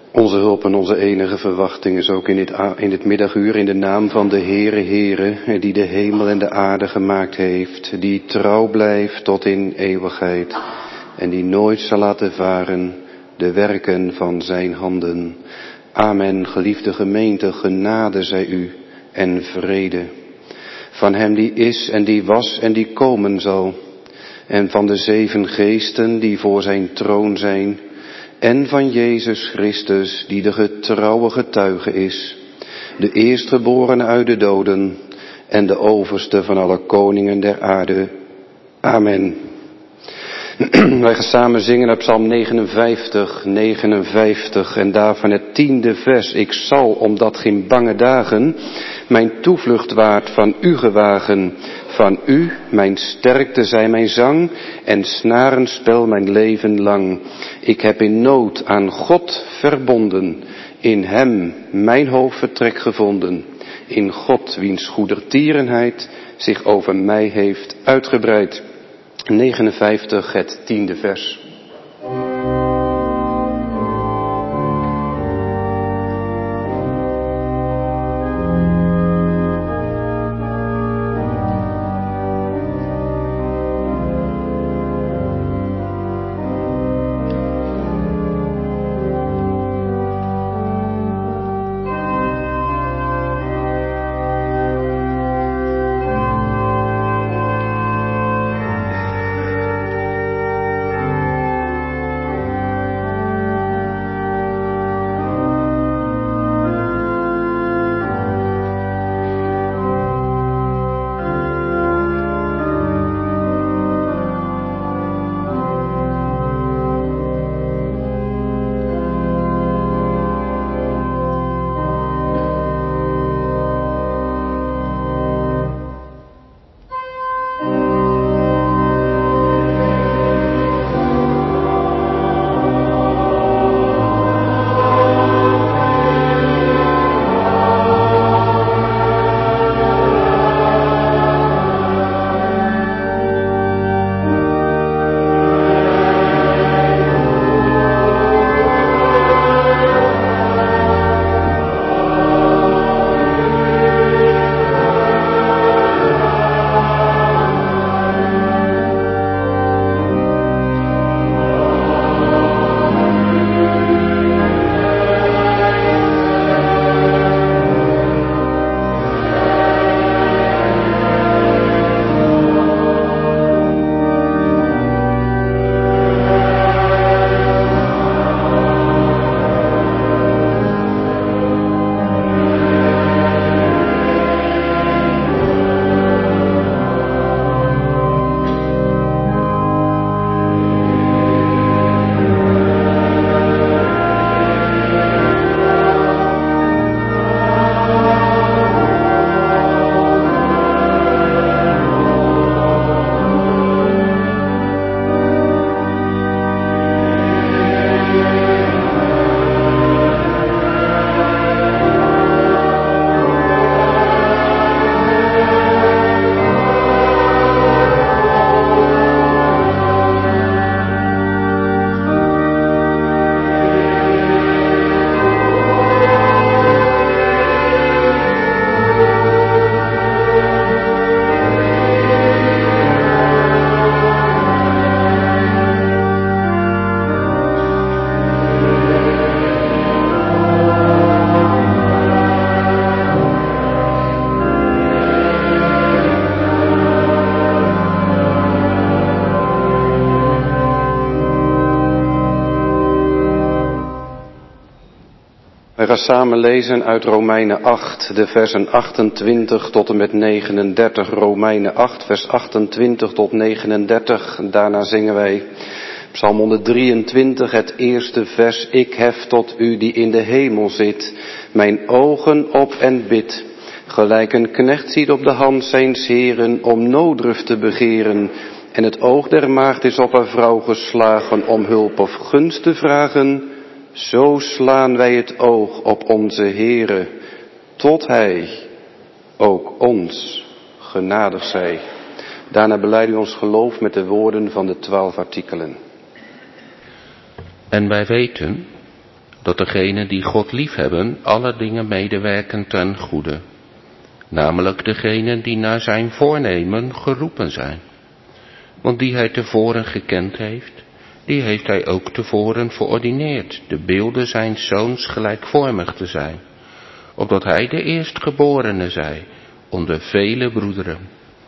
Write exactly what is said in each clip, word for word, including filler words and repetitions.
Onze hulp en onze enige verwachting is ook in dit, in dit middaguur in de naam van de Heere Heere, die de hemel en de aarde gemaakt heeft, die trouw blijft tot in eeuwigheid en die nooit zal laten varen de werken van zijn handen. Amen, geliefde gemeente, genade zij u en vrede. Van hem die is en die was en die komen zal, en van de zeven geesten die voor zijn troon zijn, en van Jezus Christus, die de getrouwe getuige is, de eerstgeborene uit de doden en de overste van alle koningen der aarde. Amen. Wij gaan samen zingen uit Psalm negenenvijftig, negenenvijftig en daarvan het tiende vers. Ik zal, omdat geen bange dagen, mijn toevlucht waard van u gewagen. Van u, mijn sterkte, zij mijn zang en snarenspel mijn leven lang. Ik heb in nood aan God verbonden, in hem mijn hoofdvertrek gevonden. In God, wiens goedertierenheid zich over mij heeft uitgebreid. negenenvijftig, het tiende vers. We gaan samen lezen uit Romeinen acht, de versen achtentwintig tot en met negenendertig. Romeinen acht, vers achtentwintig tot negenendertig. Daarna zingen wij Psalm honderddrieëntwintig, het eerste vers. Ik hef tot u die in de hemel zit, mijn ogen op en bid. Gelijk een knecht ziet op de hand zijns heren om nooddruf te begeren. En het oog der maagd is op haar vrouw geslagen om hulp of gunst te vragen. Zo slaan wij het oog op onze Heere, tot Hij ook ons genadig zij. Daarna belijden we ons geloof met de woorden van de twaalf artikelen. En wij weten dat degenen die God liefhebben alle dingen medewerken ten goede, namelijk degenen die naar zijn voornemen geroepen zijn. Want die hij tevoren gekend heeft, die heeft hij ook tevoren verordineerd, de beelden zijn zoons gelijkvormig te zijn, opdat hij de eerstgeborene zij onder vele broederen.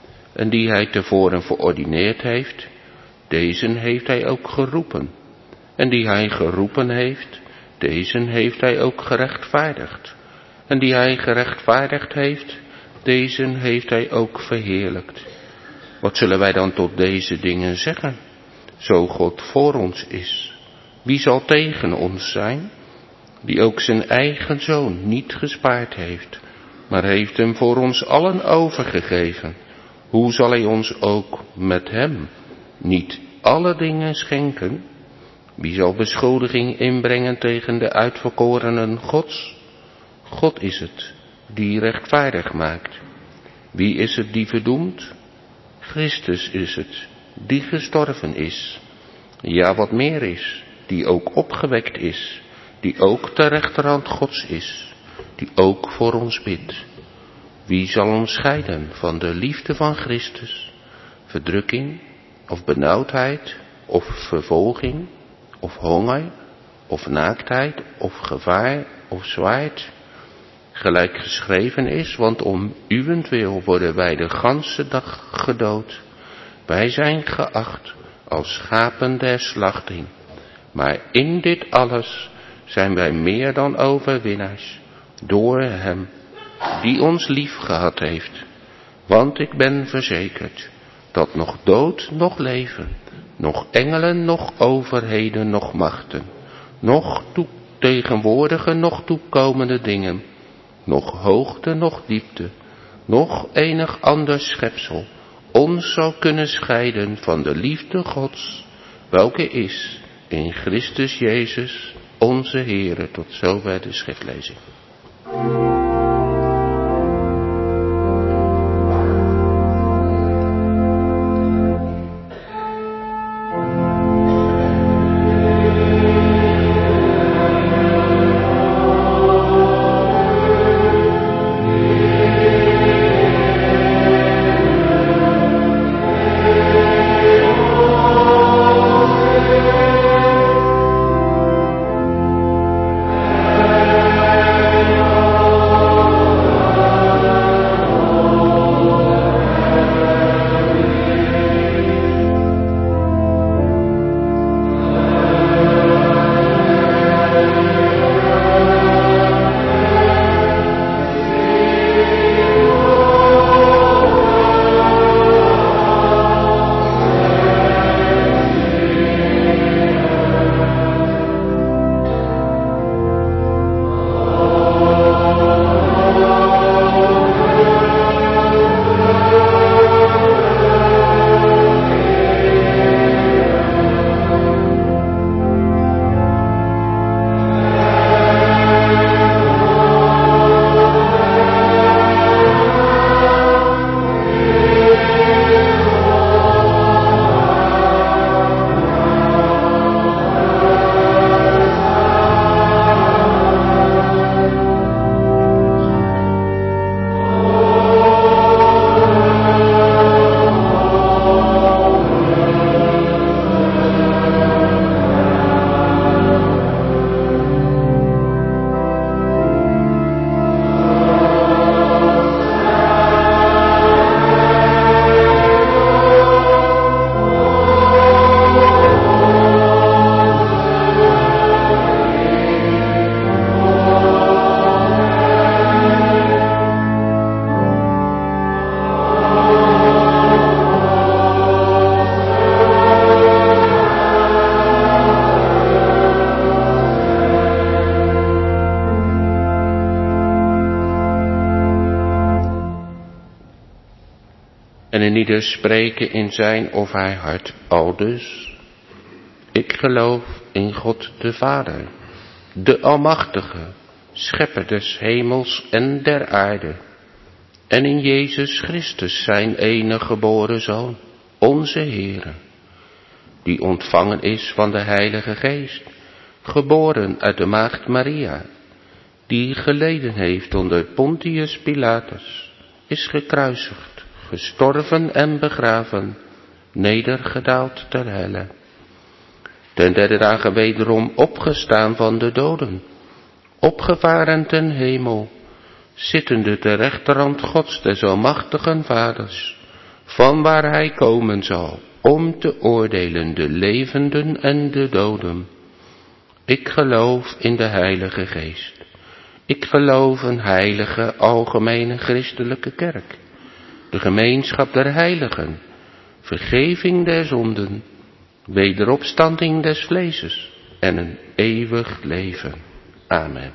En die hij tevoren verordineerd heeft, deze heeft hij ook geroepen. En die hij geroepen heeft, deze heeft hij ook gerechtvaardigd. En die hij gerechtvaardigd heeft, deze heeft hij ook verheerlijkt. Wat zullen wij dan tot deze dingen zeggen? Zo God voor ons is, wie zal tegen ons zijn? Die ook zijn eigen zoon niet gespaard heeft, maar heeft hem voor ons allen overgegeven. Hoe zal hij ons ook met hem niet alle dingen schenken? Wie zal beschuldiging inbrengen tegen de uitverkorenen Gods? God is het, die rechtvaardig maakt. Wie is het die verdoemt? Christus is het, die gestorven is. Ja, wat meer is, die ook opgewekt is, die ook ter rechterhand Gods is, die ook voor ons bidt. Wie zal ons scheiden van de liefde van Christus? Verdrukking, of benauwdheid, of vervolging, of honger, of naaktheid, of gevaar, of zwaard? Gelijk geschreven is, want om uwentwil worden wij de ganse dag gedood. Wij zijn geacht als schapen der slachting. Maar in dit alles zijn wij meer dan overwinnaars, door hem die ons lief gehad heeft. Want ik ben verzekerd dat nog dood, nog leven, nog engelen, nog overheden, nog machten, nog tegenwoordige, nog toekomende dingen, nog hoogte, nog diepte, nog enig ander schepsel ons zal kunnen scheiden van de liefde Gods, welke is in Christus Jezus, onze Heere. Tot zover de schriftlezing. En in ieder spreken in zijn of haar hart aldus: ik geloof in God de Vader, de Almachtige, Schepper des hemels en der aarde, en in Jezus Christus, zijn enige geboren Zoon, onze Heere, die ontvangen is van de Heilige Geest, geboren uit de maagd Maria, die geleden heeft onder Pontius Pilatus, is gekruisigd, gestorven en begraven, nedergedaald ter helle. Ten derde dagen wederom opgestaan van de doden, opgevaren ten hemel, zittende ter rechterhand Gods des almachtigen Vaders, van waar hij komen zal, om te oordelen de levenden en de doden. Ik geloof in de Heilige Geest. Ik geloof een heilige, algemene christelijke kerk, de gemeenschap der heiligen, vergeving der zonden, wederopstanding des vleeses en een eeuwig leven. Amen.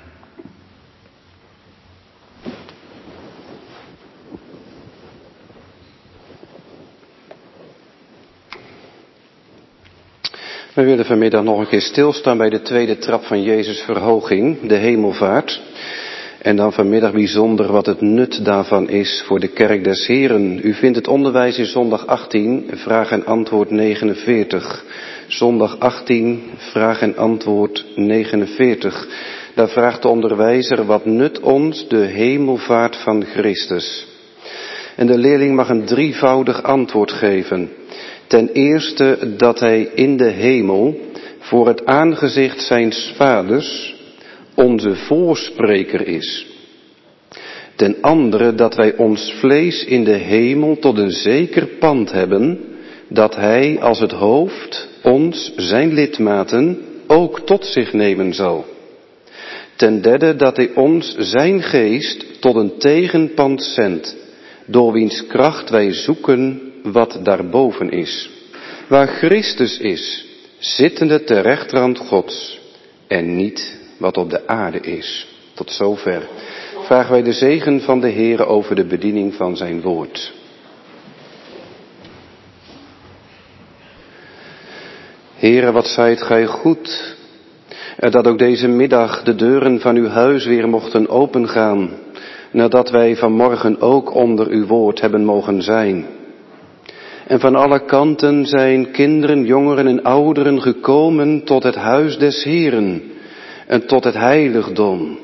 We willen vanmiddag nog een keer stilstaan bij de tweede trap van Jezus' verhoging, de hemelvaart. En dan vanmiddag bijzonder wat het nut daarvan is voor de kerk des Heren. U vindt het onderwijs in zondag achttien, vraag en antwoord negenenveertig. Zondag achttien, vraag en antwoord negenenveertig. Daar vraagt de onderwijzer, wat nut ons de hemelvaart van Christus? En de leerling mag een drievoudig antwoord geven. Ten eerste dat hij in de hemel voor het aangezicht zijns vaders onze voorspreker is. Ten andere dat wij ons vlees in de hemel tot een zeker pand hebben, dat hij als het hoofd ons, zijn lidmaten, ook tot zich nemen zal. Ten derde dat hij ons zijn geest tot een tegenpand zendt, door wiens kracht wij zoeken wat daarboven is, waar Christus is, zittende ter rechterhand Gods, en niet wat op de aarde is. Tot zover vragen wij de zegen van de Heere over de bediening van zijn woord. Heere, wat zijt gij goed, dat ook deze middag de deuren van uw huis weer mochten opengaan, nadat wij vanmorgen ook onder uw woord hebben mogen zijn. En van alle kanten zijn kinderen, jongeren en ouderen gekomen tot het huis des Heeren en tot het heiligdom.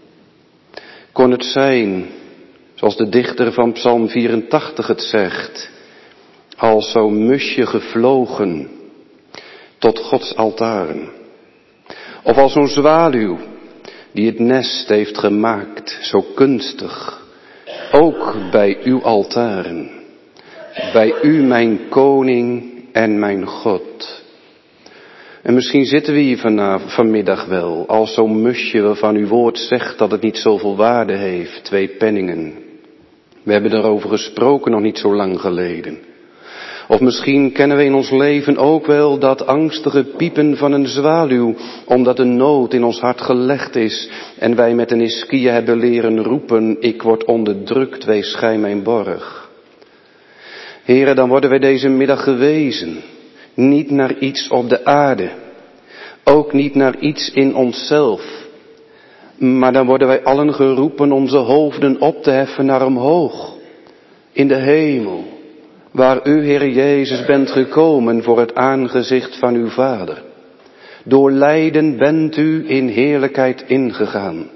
Kon het zijn, zoals de dichter van Psalm vierentachtig het zegt, als zo'n musje gevlogen tot Gods altaren. Of als zo'n zwaluw die het nest heeft gemaakt, zo kunstig, ook bij uw altaren. Bij u, mijn koning en mijn God. En misschien zitten we hier vanavond, vanmiddag wel, als zo'n musje waarvan uw woord zegt dat het niet zoveel waarde heeft, twee penningen. We hebben daarover gesproken nog niet zo lang geleden. Of misschien kennen we in ons leven ook wel dat angstige piepen van een zwaluw, omdat een nood in ons hart gelegd is en wij met een Hiskia hebben leren roepen, ik word onderdrukt, wees gij mijn borg. Heren, dan worden wij deze middag gewezen, niet naar iets op de aarde, ook niet naar iets in onszelf, maar dan worden wij allen geroepen onze hoofden op te heffen naar omhoog, in de hemel, waar u, Heer Jezus, bent gekomen voor het aangezicht van uw Vader. Door lijden bent u in heerlijkheid ingegaan.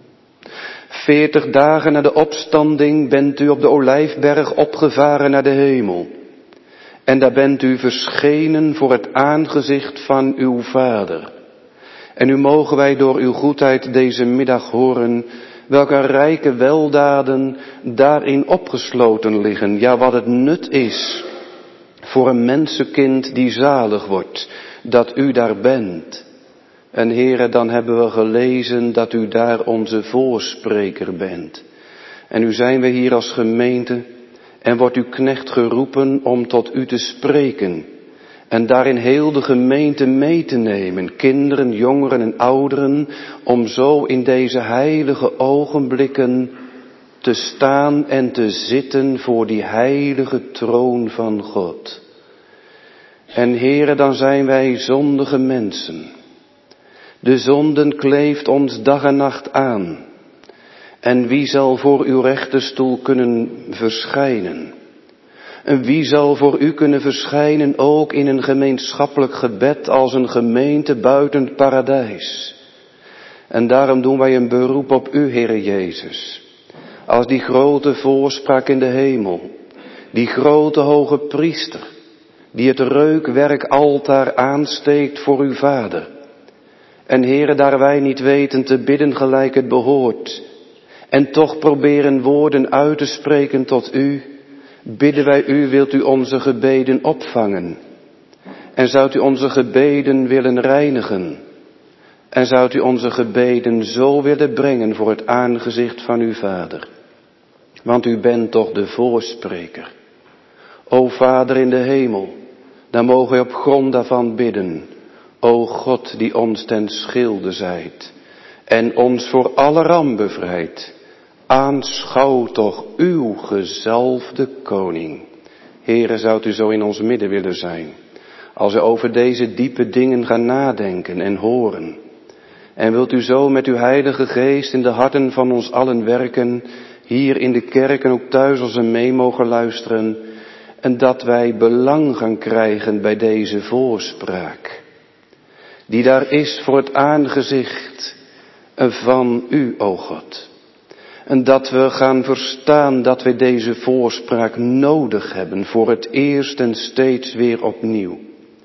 Veertig dagen na de opstanding bent u op de Olijfberg opgevaren naar de hemel. En daar bent u verschenen voor het aangezicht van uw Vader. En nu mogen wij door uw goedheid deze middag horen welke rijke weldaden daarin opgesloten liggen. Ja, wat het nut is voor een mensenkind die zalig wordt, dat u daar bent. En Heere, dan hebben we gelezen dat u daar onze voorspreker bent. En nu zijn we hier als gemeente en wordt uw knecht geroepen om tot u te spreken. En daarin heel de gemeente mee te nemen, kinderen, jongeren en ouderen, om zo in deze heilige ogenblikken te staan en te zitten voor die heilige troon van God. En Heere, dan zijn wij zondige mensen. De zonden kleeft ons dag en nacht aan. En wie zal voor uw rechterstoel kunnen verschijnen? En wie zal voor u kunnen verschijnen ook in een gemeenschappelijk gebed als een gemeente buiten het paradijs? En daarom doen wij een beroep op u, Heere Jezus, als die grote voorspraak in de hemel, die grote hoge priester, die het reukwerkaltaar aansteekt voor uw Vader. En Heere, daar wij niet weten te bidden gelijk het behoort, en toch proberen woorden uit te spreken tot u, bidden wij u, wilt u onze gebeden opvangen? En zoudt u onze gebeden willen reinigen? En zoudt u onze gebeden zo willen brengen voor het aangezicht van uw Vader? Want u bent toch de voorspreker. O Vader in de hemel, dan mogen wij op grond daarvan bidden. O God die ons ten schilde zijt en ons voor alle ramp bevrijdt. Aanschouw toch uw gezalfde koning. Heere, zoudt u zo in ons midden willen zijn, als we over deze diepe dingen gaan nadenken en horen. En wilt u zo met uw heilige geest in de harten van ons allen werken, hier in de kerk en ook thuis als we mee mogen luisteren, en dat wij belang gaan krijgen bij deze voorspraak, die daar is voor het aangezicht van u, o God. En dat we gaan verstaan dat wij deze voorspraak nodig hebben voor het eerst en steeds weer opnieuw.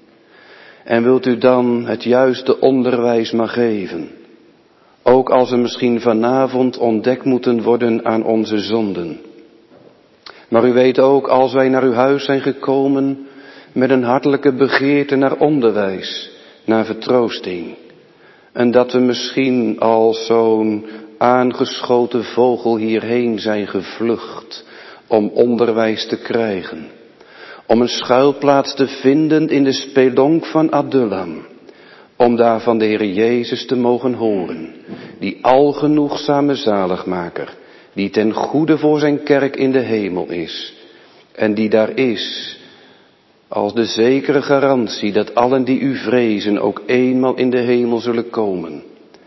En wilt u dan het juiste onderwijs maar geven, ook als we misschien vanavond ontdekt moeten worden aan onze zonden. Maar u weet ook, als wij naar uw huis zijn gekomen met een hartelijke begeerte naar onderwijs, naar vertroosting. En dat we misschien als zo'n aangeschoten vogel hierheen zijn gevlucht om onderwijs te krijgen. Om een schuilplaats te vinden in de spelonk van Adullam. Om daar van de Heer Jezus te mogen horen. Die algenoegzame zaligmaker. Die ten goede voor zijn kerk in de hemel is. En die daar is als de zekere garantie dat allen die u vrezen ook eenmaal in de hemel zullen komen.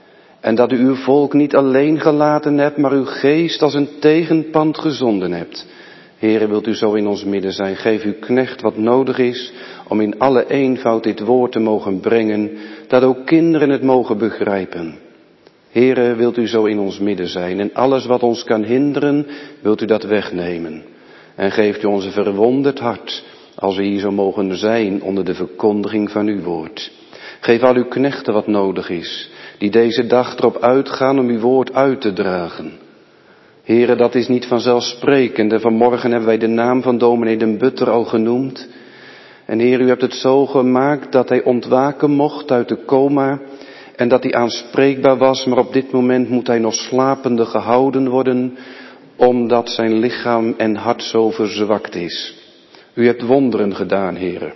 En dat u uw volk niet alleen gelaten hebt, maar uw geest als een tegenpand gezonden hebt. Heere, wilt u zo in ons midden zijn. Geef uw knecht wat nodig is om in alle eenvoud dit woord te mogen brengen, dat ook kinderen het mogen begrijpen. Heere, wilt u zo in ons midden zijn en alles wat ons kan hinderen, wilt u dat wegnemen. En geeft u ons een verwonderd hart, als we hier zo mogen zijn onder de verkondiging van uw woord. Geef al uw knechten wat nodig is, die deze dag erop uitgaan om uw woord uit te dragen. Heere, dat is niet vanzelfsprekend en vanmorgen hebben wij de naam van dominee Den Butter al genoemd. En Heer, u hebt het zo gemaakt dat hij ontwaken mocht uit de coma en dat hij aanspreekbaar was, maar op dit moment moet hij nog slapende gehouden worden, omdat zijn lichaam en hart zo verzwakt is. U hebt wonderen gedaan, Heere.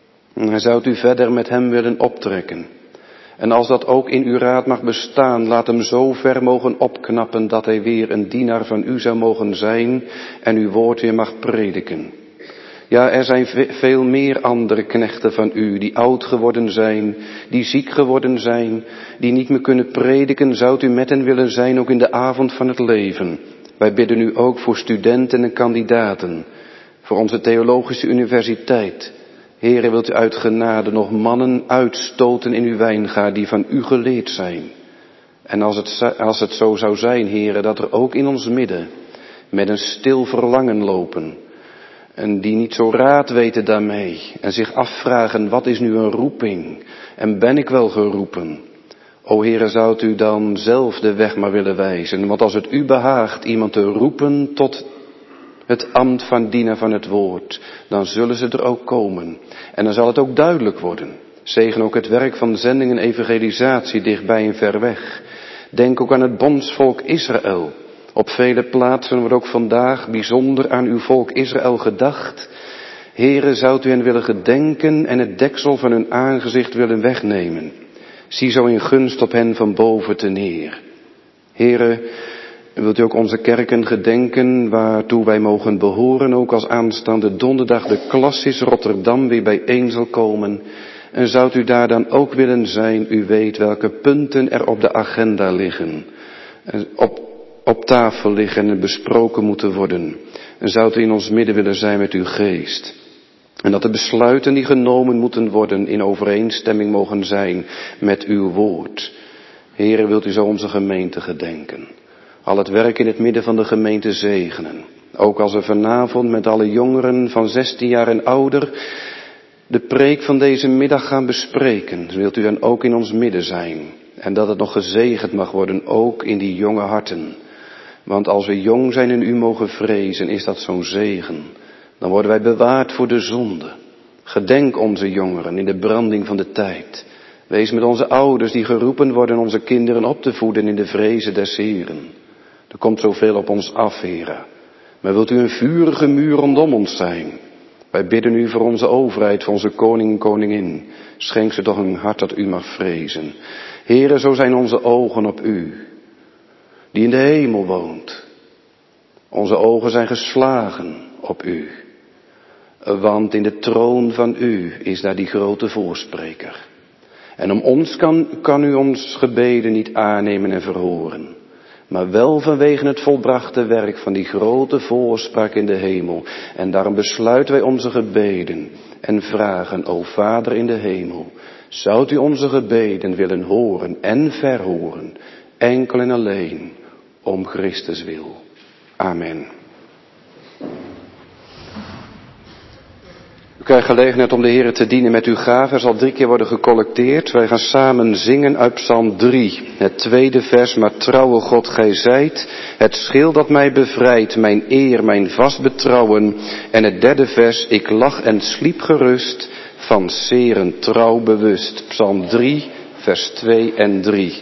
En hij zou u verder met hem willen optrekken. En als dat ook in uw raad mag bestaan, laat hem zo ver mogen opknappen dat hij weer een dienaar van u zou mogen zijn en uw woord weer mag prediken. Ja, er zijn veel meer andere knechten van u die oud geworden zijn, die ziek geworden zijn, die niet meer kunnen prediken. Zoudt u met hen willen zijn ook in de avond van het leven. Wij bidden u ook voor studenten en kandidaten, voor onze theologische universiteit. Heere, wilt u uit genade nog mannen uitstoten in uw wijngaard die van u geleerd zijn. En als het, als het zo zou zijn, Heere, dat er ook in ons midden met een stil verlangen lopen. En die niet zo raad weten daarmee. En zich afvragen, wat is nu een roeping? En ben ik wel geroepen? O Heere, zoudt u dan zelf de weg maar willen wijzen? Want als het u behaagt iemand te roepen tot het ambt van dienaar van het woord, dan zullen ze er ook komen. En dan zal het ook duidelijk worden. Zegen ook het werk van zending en evangelisatie dichtbij en ver weg. Denk ook aan het bondsvolk Israël. Op vele plaatsen wordt ook vandaag bijzonder aan uw volk Israël gedacht. Heere, zoudt u hen willen gedenken en het deksel van hun aangezicht willen wegnemen. Zie zo in gunst op hen van boven te neer. Heere, wilt u ook onze kerken gedenken waartoe wij mogen behoren, ook als aanstaande donderdag de Classis Rotterdam weer bijeen zal komen. En zoudt u daar dan ook willen zijn, u weet welke punten er op de agenda liggen. Op op tafel liggen en besproken moeten worden. En zou u in ons midden willen zijn met uw geest. En dat de besluiten die genomen moeten worden in overeenstemming mogen zijn met uw woord. Heere, wilt u zo onze gemeente gedenken. Al het werk in het midden van de gemeente zegenen. Ook als we vanavond met alle jongeren van zestien jaar en ouder de preek van deze middag gaan bespreken. Wilt u dan ook in ons midden zijn. En dat het nog gezegend mag worden, ook in die jonge harten. Want als we jong zijn en u mogen vrezen, is dat zo'n zegen. Dan worden wij bewaard voor de zonde. Gedenk onze jongeren in de branding van de tijd. Wees met onze ouders die geroepen worden onze kinderen op te voeden in de vrezen des Heren. Er komt zoveel op ons af, Heere. Maar wilt u een vurige muur rondom ons zijn? Wij bidden u voor onze overheid, voor onze koning en koningin. Schenk ze toch een hart dat u mag vrezen. Heere, zo zijn onze ogen op u, die in de hemel woont. Onze ogen zijn geslagen op u. Want in de troon van u is daar die grote voorspreker. En om ons kan, kan u ons gebeden niet aannemen en verhoren. Maar wel vanwege het volbrachte werk van die grote voorspraak in de hemel. En daarom besluiten wij onze gebeden en vragen, o Vader in de hemel, zoudt u onze gebeden willen horen en verhoren, enkel en alleen om Christus wil. Amen. U krijgt gelegenheid om de Heere te dienen met uw gave. Er zal drie keer worden gecollecteerd. Wij gaan samen zingen uit Psalm drie. Het tweede vers, maar trouwe God gij zijt, het schild dat mij bevrijdt, mijn eer, mijn vast betrouwen. En het derde vers, ik lag en sliep gerust, van zeren trouw bewust. Psalm drie, vers twee en drie.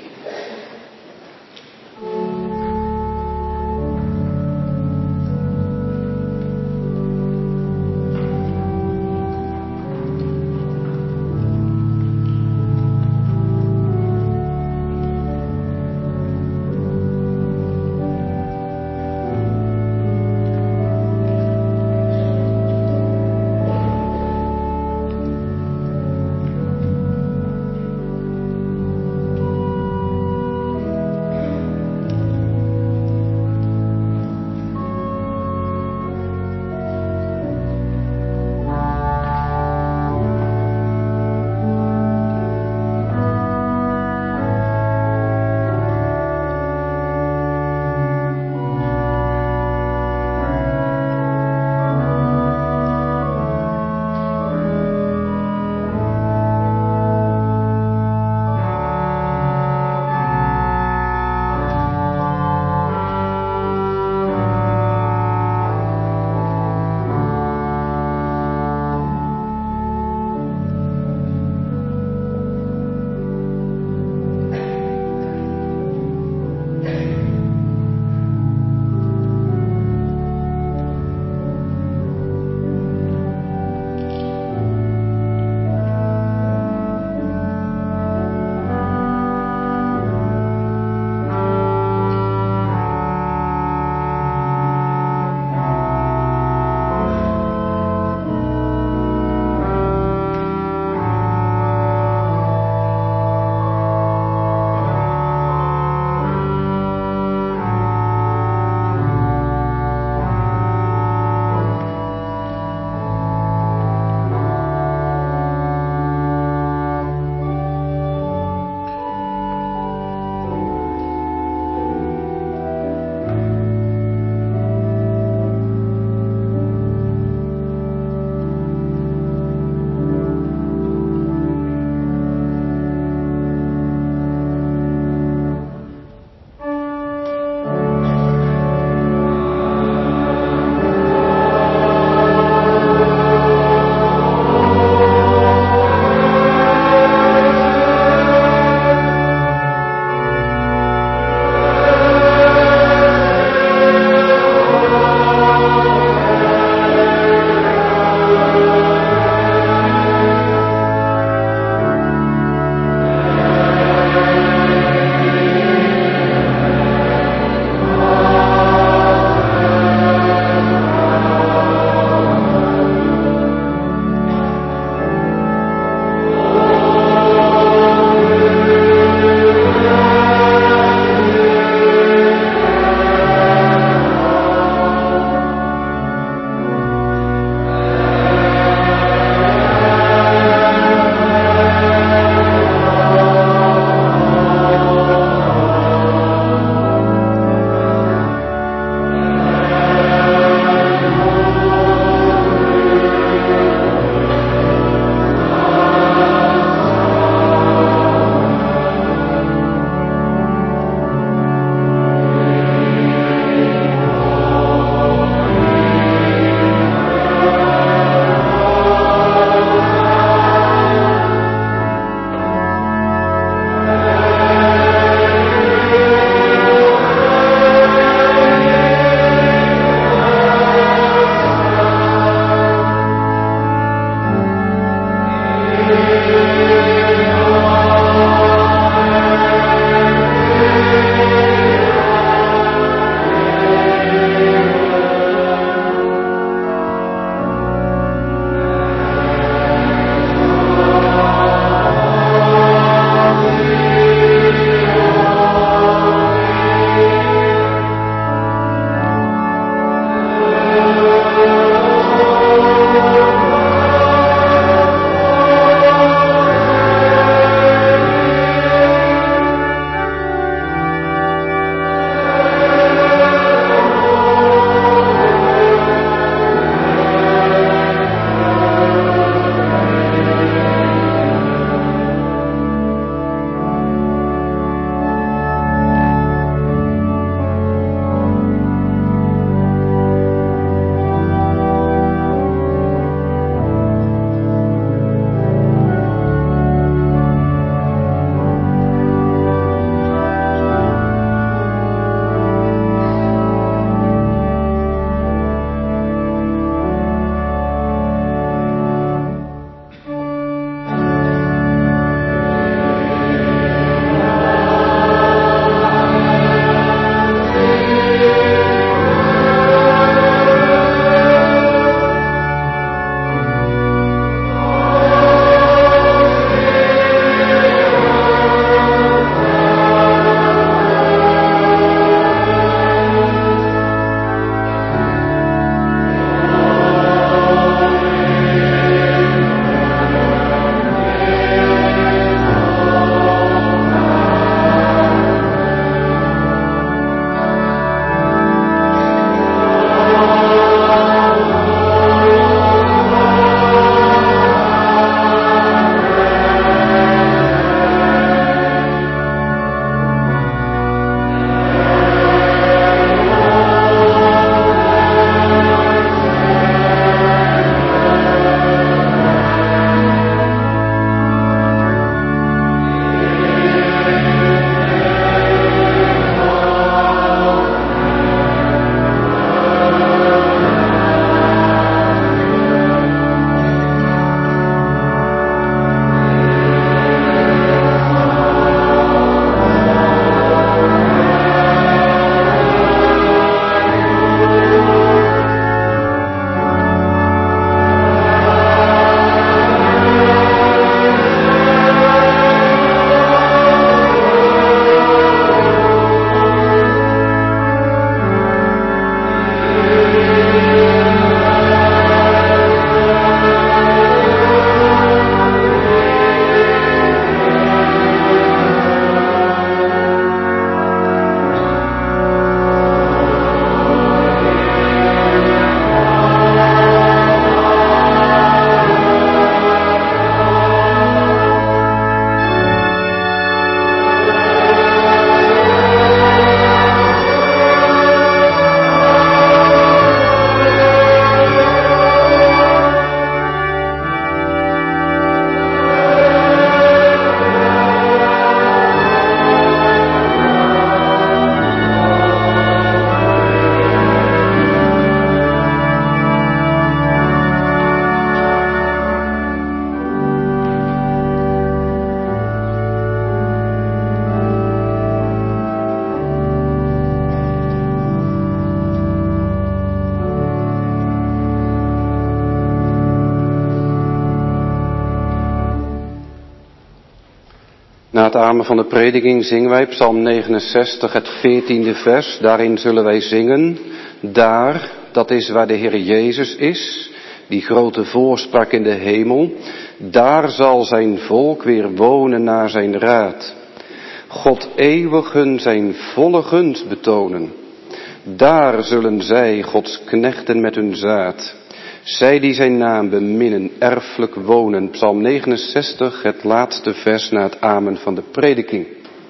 het amen van de prediking zingen wij Psalm negenenzestig, het veertiende vers. Daarin zullen wij zingen, daar, dat is waar de Heer Jezus is, die grote voorspraak in de hemel. Daar zal zijn volk weer wonen naar zijn raad. God eeuwig hun zijn volle gunst betonen. Daar zullen zij, Gods knechten met hun zaad, zij die zijn naam beminnen, erfelijk wonen. Psalm negenenzestig, het laatste vers na het amen van de prediking.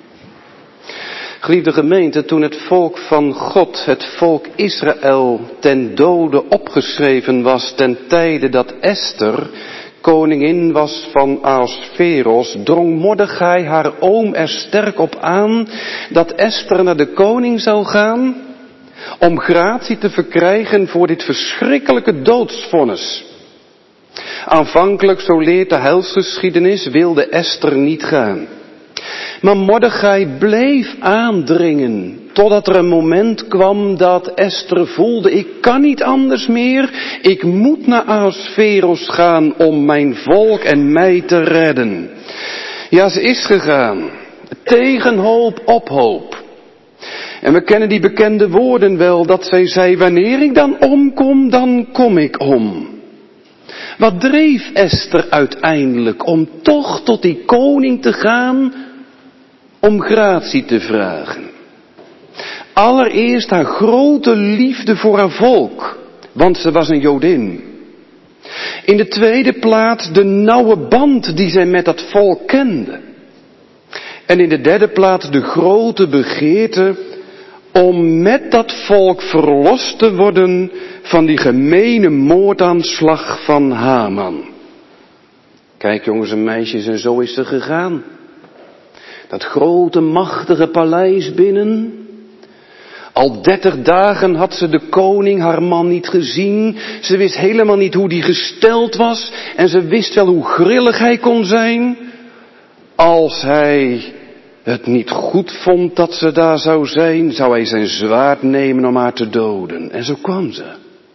Geliefde gemeente, toen het volk van God, het volk Israël, ten dode opgeschreven was ten tijde dat Esther koningin was van Ahasveros, drong Mordechai haar oom er sterk op aan dat Esther naar de koning zou gaan om gratie te verkrijgen voor dit verschrikkelijke doodsvonnis. Aanvankelijk, zo leert de heilsgeschiedenis, wilde Esther niet gaan. Maar Mordechai bleef aandringen, totdat er een moment kwam dat Esther voelde, ik kan niet anders meer, ik moet naar Ahasveros gaan om mijn volk en mij te redden. Ja, ze is gegaan, tegen hoop op hoop. En we kennen die bekende woorden wel, dat zij zei, wanneer ik dan omkom, dan kom ik om. Wat dreef Esther uiteindelijk om toch tot die koning te gaan, om gratie te vragen? Allereerst haar grote liefde voor haar volk, want ze was een Jodin. In de tweede plaats de nauwe band die zij met dat volk kende. En in de derde plaats de grote begeerte om met dat volk verlost te worden van die gemene moordaanslag van Haman. Kijk jongens en meisjes, en zo is ze gegaan. Dat grote machtige paleis binnen. Al dertig dagen had ze de koning, haar man, niet gezien. Ze wist helemaal niet hoe die gesteld was. En ze wist wel hoe grillig hij kon zijn. Als hij het niet goed vond dat ze daar zou zijn, zou hij zijn zwaard nemen om haar te doden. En zo kwam ze.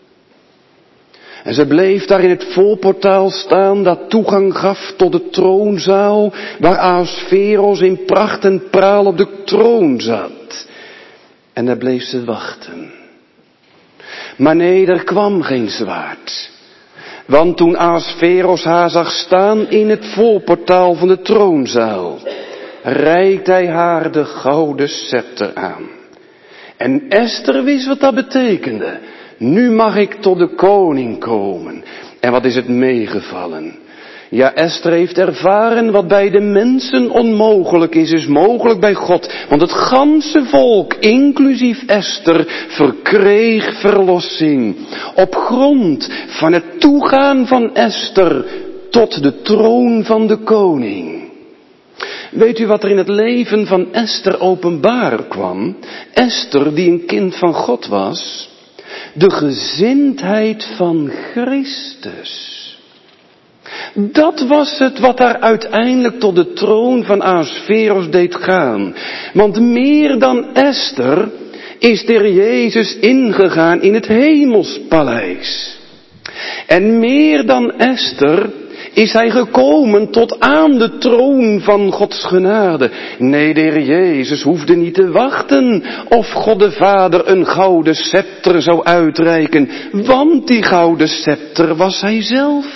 En ze bleef daar in het voorportaal staan dat toegang gaf tot de troonzaal, waar Ahasveros in pracht en praal op de troon zat. En daar bleef ze wachten. Maar nee, er kwam geen zwaard. Want toen Ahasveros haar zag staan in het voorportaal van de troonzaal, reikte hij haar de gouden scepter aan. En Esther wist wat dat betekende. Nu mag ik tot de koning komen. En wat is het meegevallen? Ja, Esther heeft ervaren wat bij de mensen onmogelijk is, is mogelijk bij God. Want het ganse volk, inclusief Esther, verkreeg verlossing. Op grond van het toegaan van Esther tot de troon van de koning. Weet u wat er in het leven van Esther openbaar kwam? Esther, die een kind van God was, de gezindheid van Christus. Dat was het wat haar uiteindelijk tot de troon van Ahasveros deed gaan. Want meer dan Esther is de Heer Jezus ingegaan in het hemelspaleis. En meer dan Esther is hij gekomen tot aan de troon van Gods genade. Nee, de Heer Jezus hoefde niet te wachten of God de Vader een gouden scepter zou uitreiken, want die gouden scepter was hij zelf.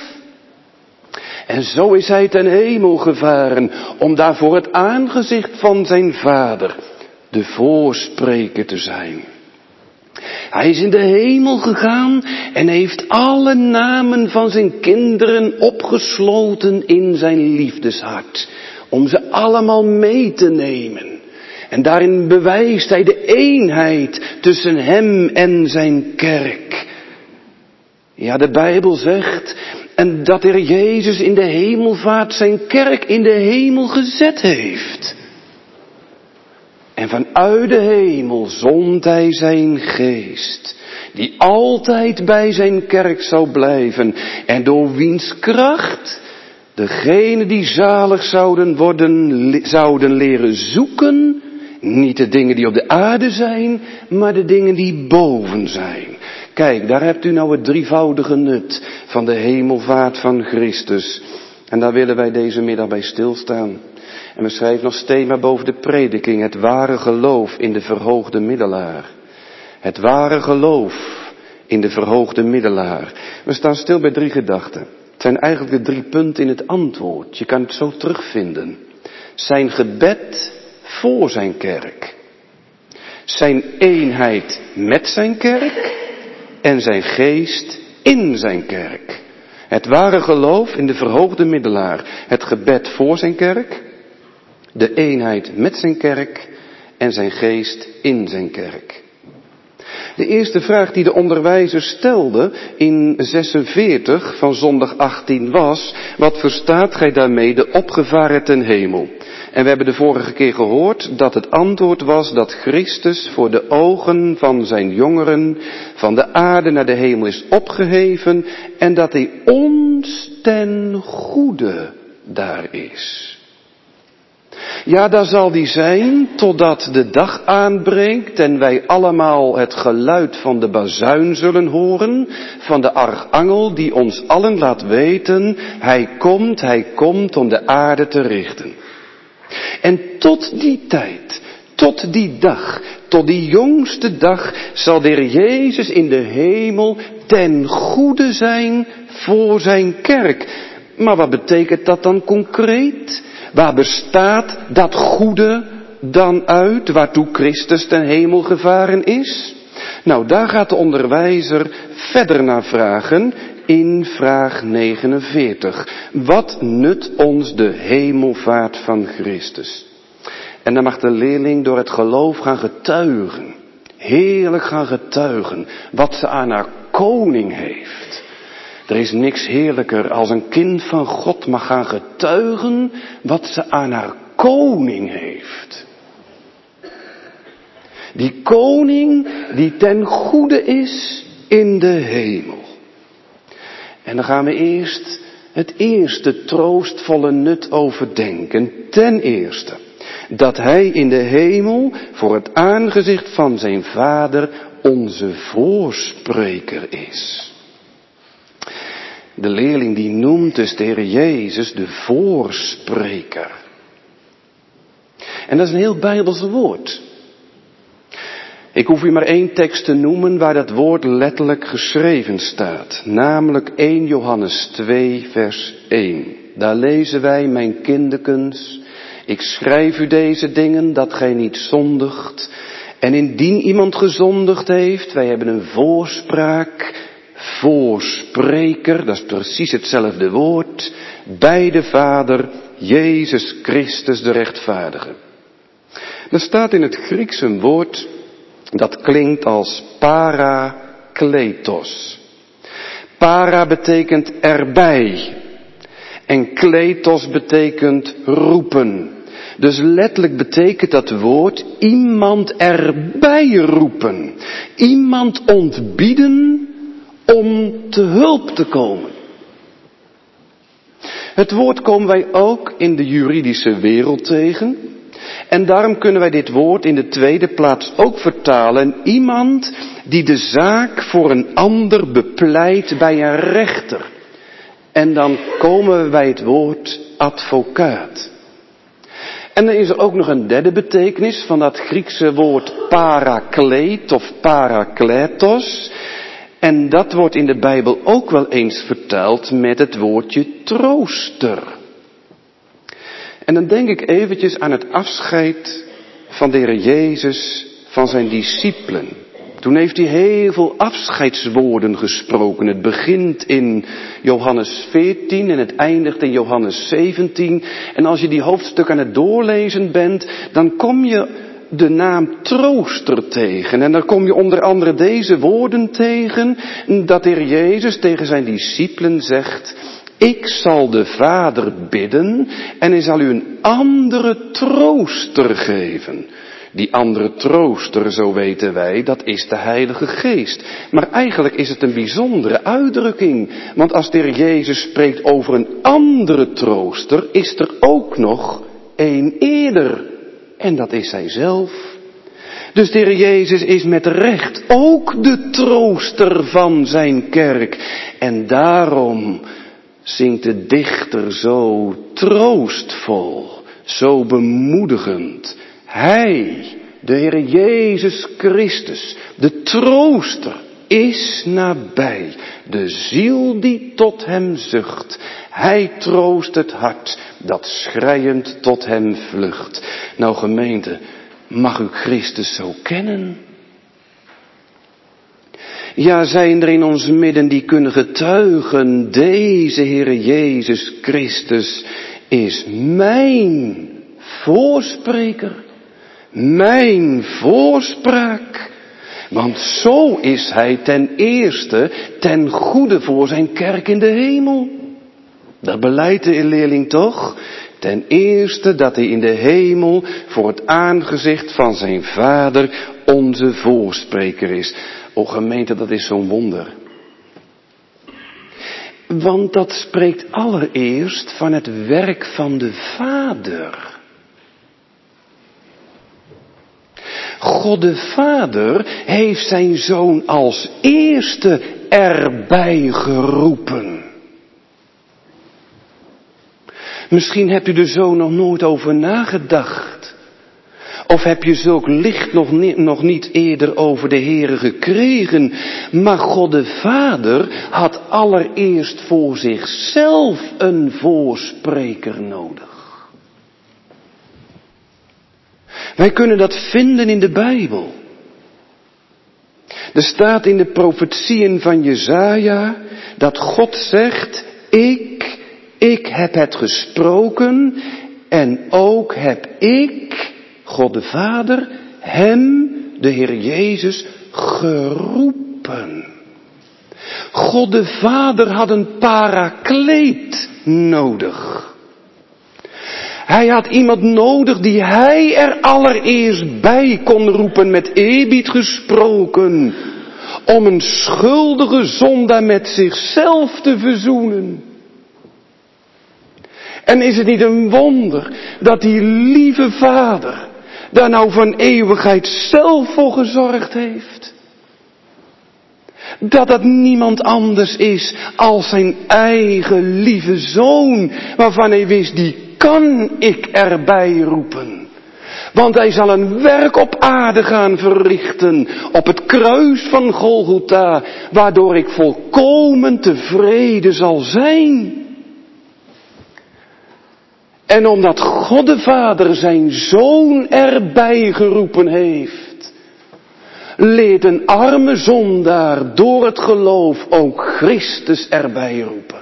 En zo is hij ten hemel gevaren, om daar voor het aangezicht van zijn Vader de voorspreker te zijn. Hij is in de hemel gegaan en heeft alle namen van zijn kinderen opgesloten in zijn liefdeshart, om ze allemaal mee te nemen. En daarin bewijst hij de eenheid tussen hem en zijn kerk. Ja, de Bijbel zegt, en dat de Heer Jezus in de hemelvaart zijn kerk in de hemel gezet heeft. En vanuit de hemel zond hij zijn geest, die altijd bij zijn kerk zou blijven. En door wiens kracht degenen die zalig zouden worden, zouden leren zoeken, niet de dingen die op de aarde zijn, maar de dingen die boven zijn. Kijk, daar hebt u nou het drievoudige nut van de hemelvaart van Christus. En daar willen wij deze middag bij stilstaan. En we schrijven nog thema boven de prediking, het ware geloof in de verhoogde middelaar. Het ware geloof in de verhoogde middelaar. We staan stil bij drie gedachten. Het zijn eigenlijk de drie punten in het antwoord. Je kan het zo terugvinden. Zijn gebed voor zijn kerk. Zijn eenheid met zijn kerk. En zijn geest in zijn kerk. Het ware geloof in de verhoogde middelaar. Het gebed voor zijn kerk. De eenheid met zijn kerk. En zijn geest in zijn kerk. De eerste vraag die de onderwijzer stelde in zesenveertig van zondag achttien was: wat verstaat gij daarmee de opgevaren ten hemel? En we hebben de vorige keer gehoord dat het antwoord was dat Christus voor de ogen van zijn jongeren van de aarde naar de hemel is opgeheven en dat hij ons ten goede daar is. Ja, daar zal die zijn totdat de dag aanbreekt en wij allemaal het geluid van de bazuin zullen horen, van de archangel die ons allen laat weten, hij komt, hij komt om de aarde te richten. En tot die tijd, tot die dag, tot die jongste dag zal de Heer Jezus in de hemel ten goede zijn voor zijn kerk. Maar wat betekent dat dan concreet? Waar bestaat dat goede dan uit, waartoe Christus ten hemel gevaren is? Nou, daar gaat de onderwijzer verder naar vragen in vraag negenenveertig. Wat nut ons de hemelvaart van Christus? En dan mag de leerling door het geloof gaan getuigen. Heerlijk gaan getuigen wat ze aan haar koning heeft. Er is niks heerlijker als een kind van God mag gaan getuigen wat ze aan haar koning heeft. Die koning die ten goede is in de hemel. En dan gaan we eerst het eerste troostvolle nut overdenken. Ten eerste, dat hij in de hemel voor het aangezicht van zijn Vader onze voorspreker is. De leerling die noemt dus de Heer Jezus de voorspreker. En dat is een heel Bijbels woord. Ik hoef u maar één tekst te noemen waar dat woord letterlijk geschreven staat. Namelijk eerste Johannes twee vers één. Daar lezen wij: mijn kinderkens, ik schrijf u deze dingen dat gij niet zondigt. En indien iemand gezondigd heeft, wij hebben een voorspraak, voorspreker, dat is precies hetzelfde woord, bij de Vader, Jezus Christus de rechtvaardige. Er staat in het Grieks een woord dat klinkt als parakletos. Para betekent erbij en kletos betekent roepen. Dus letterlijk betekent dat woord iemand erbij roepen. Iemand ontbieden om te hulp te komen. Het woord komen wij ook in de juridische wereld tegen. En daarom kunnen wij dit woord in de tweede plaats ook vertalen. Iemand die de zaak voor een ander bepleit bij een rechter. En dan komen we bij het woord advocaat. En er is er ook nog een derde betekenis van dat Griekse woord parakleet of parakletos. En dat wordt in de Bijbel ook wel eens vertaald met het woordje trooster. En dan denk ik eventjes aan het afscheid van de Heer Jezus van zijn discipelen. Toen heeft hij heel veel afscheidswoorden gesproken. Het begint in Johannes veertien en het eindigt in Johannes zeventien. En als je die hoofdstuk aan het doorlezen bent, dan kom je de naam trooster tegen. En dan kom je onder andere deze woorden tegen, dat de Heer Jezus tegen zijn discipelen zegt: ik zal de Vader bidden en hij zal u een andere trooster geven. Die andere trooster, zo weten wij, dat is de Heilige Geest. Maar eigenlijk is het een bijzondere uitdrukking. Want als de Heer Jezus spreekt over een andere trooster, is er ook nog één eerder. En dat is hij zelf. Dus de Heer Jezus is met recht ook de trooster van zijn kerk. En daarom zingt de dichter zo troostvol. Zo bemoedigend. Hij, de Heer Jezus Christus, de trooster, is nabij. De ziel die tot hem zucht. Hij troost het hart dat schreiend tot hem vlucht. Nou gemeente, mag u Christus zo kennen? Ja, zijn er in ons midden die kunnen getuigen, deze Heere Jezus Christus is mijn voorspreker, mijn voorspraak. Want zo is hij ten eerste ten goede voor zijn kerk in de hemel. Dat beleidt de leerling toch? Ten eerste dat hij in de hemel voor het aangezicht van zijn Vader onze voorspreker is. O gemeente, dat is zo'n wonder. Want dat spreekt allereerst van het werk van de Vader. God de Vader heeft zijn Zoon als eerste erbij geroepen. Misschien hebt u er zo nog nooit over nagedacht. Of heb je zulk licht nog, ni- nog niet eerder over de Heere gekregen. Maar God de Vader had allereerst voor zichzelf een voorspreker nodig. Wij kunnen dat vinden in de Bijbel. Er staat in de profetieën van Jesaja dat God zegt, ik, ik heb het gesproken en ook heb ik, God de Vader, hem, de Heer Jezus, geroepen. God de Vader had een parakleet nodig. Hij had iemand nodig die hij er allereerst bij kon roepen, met eerbied gesproken, om een schuldige zondaar met zichzelf te verzoenen. En is het niet een wonder dat die lieve Vader daar nou van eeuwigheid zelf voor gezorgd heeft? Dat dat niemand anders is als zijn eigen lieve Zoon, waarvan hij wist, die kan ik erbij roepen. Want hij zal een werk op aarde gaan verrichten, op het kruis van Golgotha, waardoor ik volkomen tevreden zal zijn. En omdat God de Vader zijn Zoon erbij geroepen heeft, leert een arme zondaar door het geloof ook Christus erbij roepen.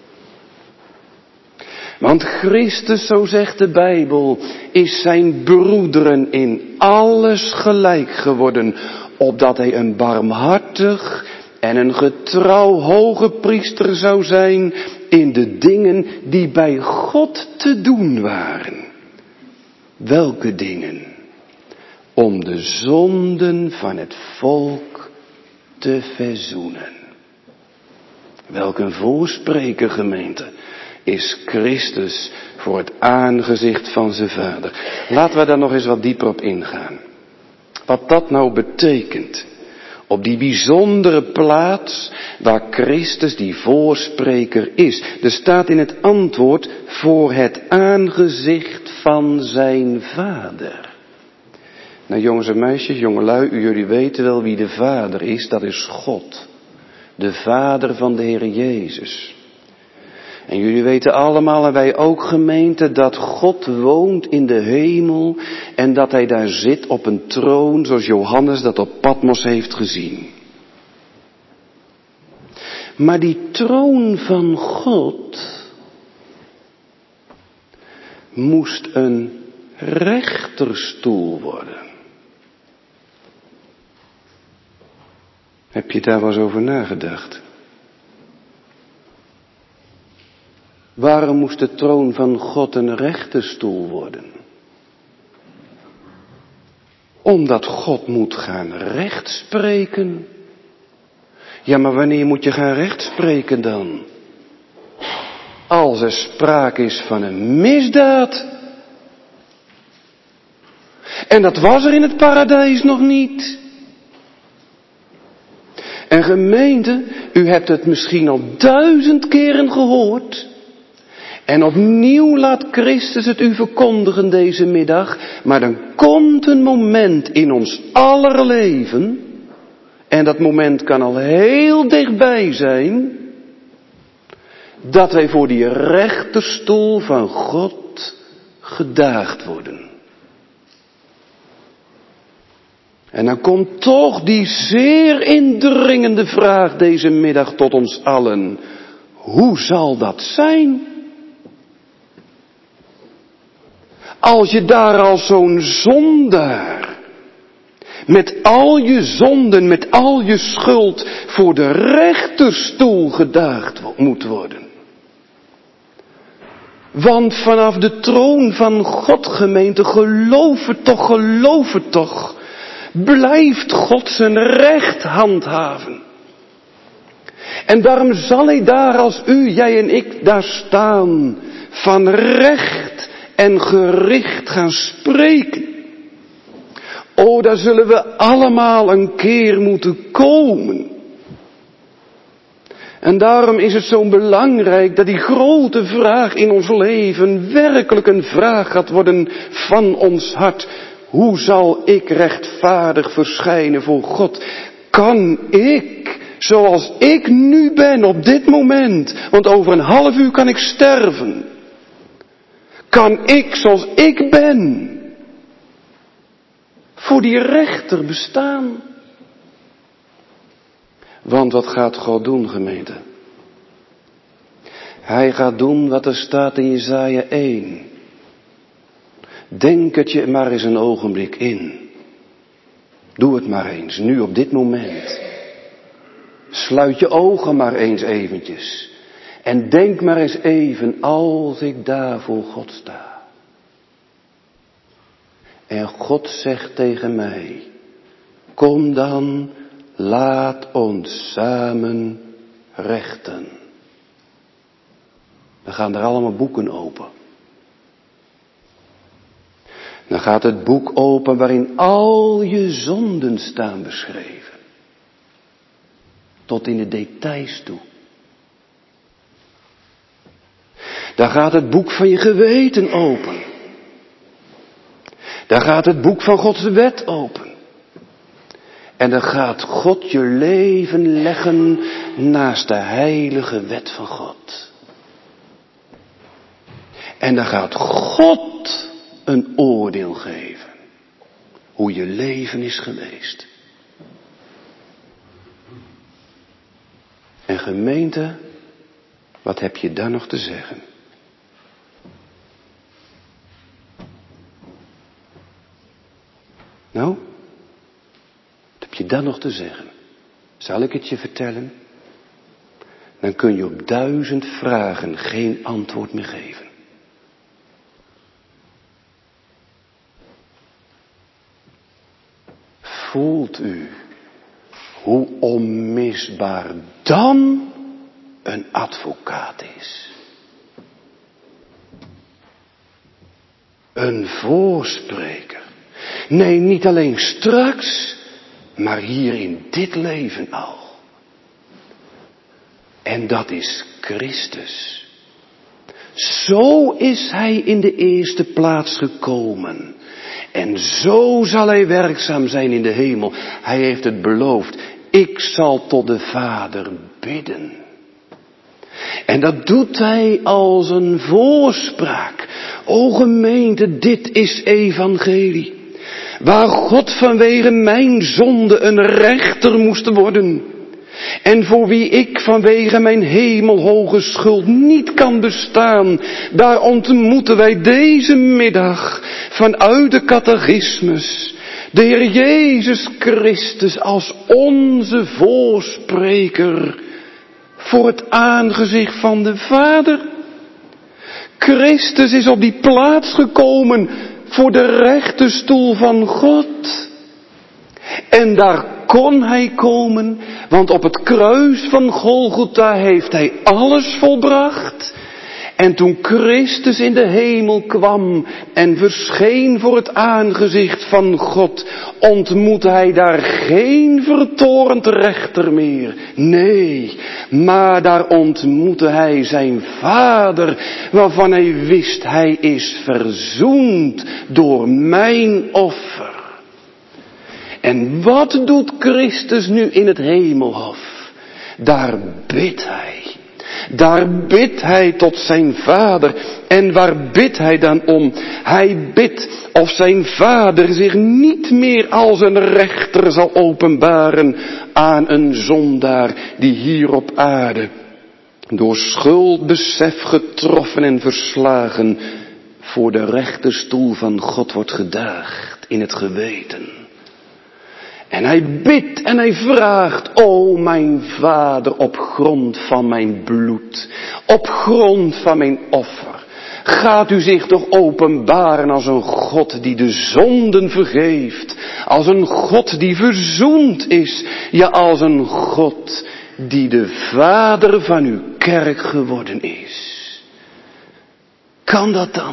Want Christus, zo zegt de Bijbel, is zijn broederen in alles gelijk geworden, opdat hij een barmhartig en een getrouw hoge priester zou zijn in de dingen die bij God te doen waren. Welke dingen? Om de zonden van het volk te verzoenen. Welk een voorspreker, gemeente, is Christus voor het aangezicht van zijn Vader. Laten we daar nog eens wat dieper op ingaan. Wat dat nou betekent. Op die bijzondere plaats waar Christus die voorspreker is. Er staat in het antwoord voor het aangezicht van zijn Vader. Nou jongens en meisjes, jongelui, jullie weten wel wie de Vader is. Dat is God. De Vader van de Heer Jezus. En jullie weten allemaal, en wij ook gemeente, dat God woont in de hemel en dat hij daar zit op een troon, zoals Johannes dat op Patmos heeft gezien. Maar die troon van God moest een rechterstoel worden. Heb je daar wel eens over nagedacht? Waarom moest de troon van God een rechterstoel worden? Omdat God moet gaan rechtspreken. Ja, maar wanneer moet je gaan rechtspreken dan? Als er sprake is van een misdaad. En dat was er in het paradijs nog niet. En gemeente, u hebt het misschien al duizend keren gehoord. En opnieuw laat Christus het u verkondigen deze middag. Maar dan komt een moment in ons aller leven. En dat moment kan al heel dichtbij zijn. Dat wij voor die rechterstoel van God gedaagd worden. En dan komt toch die zeer indringende vraag deze middag tot ons allen. Hoe zal dat zijn? Als je daar als zo'n zondaar, met al je zonden, met al je schuld, voor de rechterstoel gedaagd moet worden. Want vanaf de troon van God, gemeente, geloof het toch, geloof het toch, blijft God zijn recht handhaven. En daarom zal hij daar als u, jij en ik daar staan, van recht en gericht gaan spreken. O, daar zullen we allemaal een keer moeten komen. En daarom is het zo belangrijk dat die grote vraag in ons leven werkelijk een vraag gaat worden van ons hart. Hoe zal ik rechtvaardig verschijnen voor God? Kan ik, zoals ik nu ben op dit moment, want over een half uur kan ik sterven. Kan ik, zoals ik ben, voor die rechter bestaan? Want wat gaat God doen, gemeente? Hij gaat doen wat er staat in Jesaja één. Denk het je maar eens een ogenblik in. Doe het maar eens, nu op dit moment. Sluit je ogen maar eens eventjes. En denk maar eens even, als ik daar voor God sta. En God zegt tegen mij, kom dan, laat ons samen rechten. Dan gaan er allemaal boeken open. Dan gaat het boek open waarin al je zonden staan beschreven. Tot in de details toe. Dan gaat het boek van je geweten open. Dan gaat het boek van Gods wet open. En dan gaat God je leven leggen naast de heilige wet van God. En dan gaat God een oordeel geven. Hoe je leven is geweest. En gemeente, wat heb je dan nog te zeggen? Nou, wat heb je dan nog te zeggen? Zal ik het je vertellen? Dan kun je op duizend vragen geen antwoord meer geven. Voelt u hoe onmisbaar dan een advocaat is? Een voorspreker. Nee, niet alleen straks, maar hier in dit leven al. En dat is Christus. Zo is hij in de eerste plaats gekomen. En zo zal hij werkzaam zijn in de hemel. Hij heeft het beloofd. Ik zal tot de Vader bidden. En dat doet hij als een voorspraak. O gemeente, dit is evangelie. Waar God vanwege mijn zonde een rechter moest worden. En voor wie ik vanwege mijn hemelhoge schuld niet kan bestaan. Daar ontmoeten wij deze middag vanuit de catechismus de Heer Jezus Christus als onze voorspreker voor het aangezicht van de Vader. Christus is op die plaats gekomen voor de rechterstoel van God. En daar kon hij komen, want op het kruis van Golgotha heeft hij alles volbracht. En toen Christus in de hemel kwam en verscheen voor het aangezicht van God, ontmoette hij daar geen vertorend rechter meer. Nee, maar daar ontmoette hij zijn Vader, waarvan hij wist, hij is verzoend door mijn offer. En wat doet Christus nu in het hemelhof? Daar bidt hij. Daar bidt hij tot zijn Vader. En waar bidt hij dan om? Hij bidt of zijn Vader zich niet meer als een rechter zal openbaren aan een zondaar die hier op aarde, door schuldbesef getroffen en verslagen, voor de rechterstoel van God wordt gedaagd in het geweten. En hij bidt en hij vraagt, o mijn Vader, op grond van mijn bloed, op grond van mijn offer, gaat u zich toch openbaren als een God die de zonden vergeeft, als een God die verzoend is, ja, als een God die de Vader van uw kerk geworden is. Kan dat dan?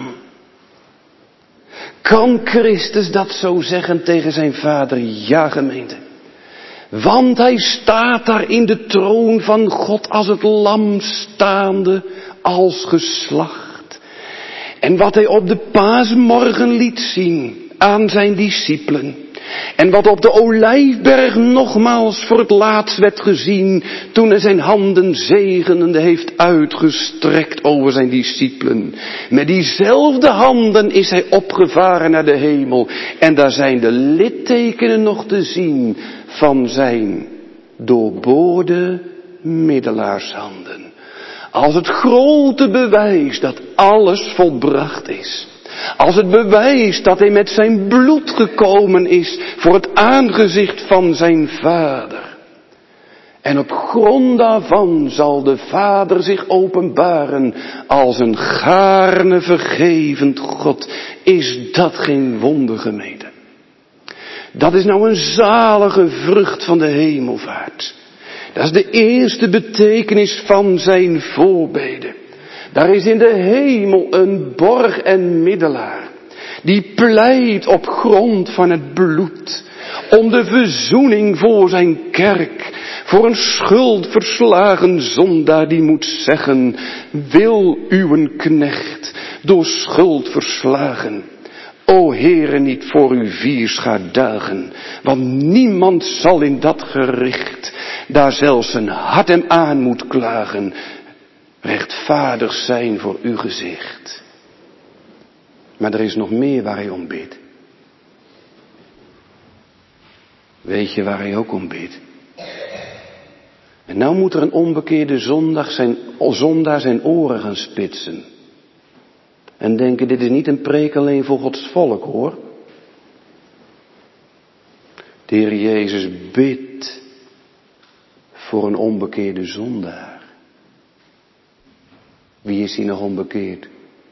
Kan Christus dat zo zeggen tegen zijn Vader? Ja, gemeente. Want hij staat daar in de troon van God als het lam staande, als geslacht. En wat hij op de paasmorgen liet zien aan zijn discipelen, en wat op de Olijfberg nogmaals voor het laatst werd gezien, toen hij zijn handen zegenende heeft uitgestrekt over zijn discipelen. Met diezelfde handen is hij opgevaren naar de hemel. En daar zijn de littekenen nog te zien van zijn doorboorde middelaarshanden. Als het grote bewijs dat alles volbracht is. Als het bewijs dat hij met zijn bloed gekomen is voor het aangezicht van zijn Vader. En op grond daarvan zal de Vader zich openbaren als een gaarne vergevend God. Is dat geen wonder, gemeente? Dat is nou een zalige vrucht van de hemelvaart. Dat is de eerste betekenis van zijn voorbeden. Daar is in de hemel een borg en middelaar, die pleit op grond van het bloed, om de verzoening voor zijn kerk, voor een schuldverslagen zondaar die moet zeggen, wil uw knecht door schuld verslagen. O Heere, niet voor uw vierschaar dagen, want niemand zal in dat gericht, daar zelfs zijn hart hem aan moet klagen, rechtvaardig zijn voor uw gezicht. Maar er is nog meer waar hij om bidt. Weet je waar hij ook om bidt? En nou moet er een onbekeerde zondag zijn, zondaar zijn oren gaan spitsen. En denken, dit is niet een preek alleen voor Gods volk, hoor. De Heer Jezus bidt voor een onbekeerde zondaar. Wie is hier nog onbekeerd?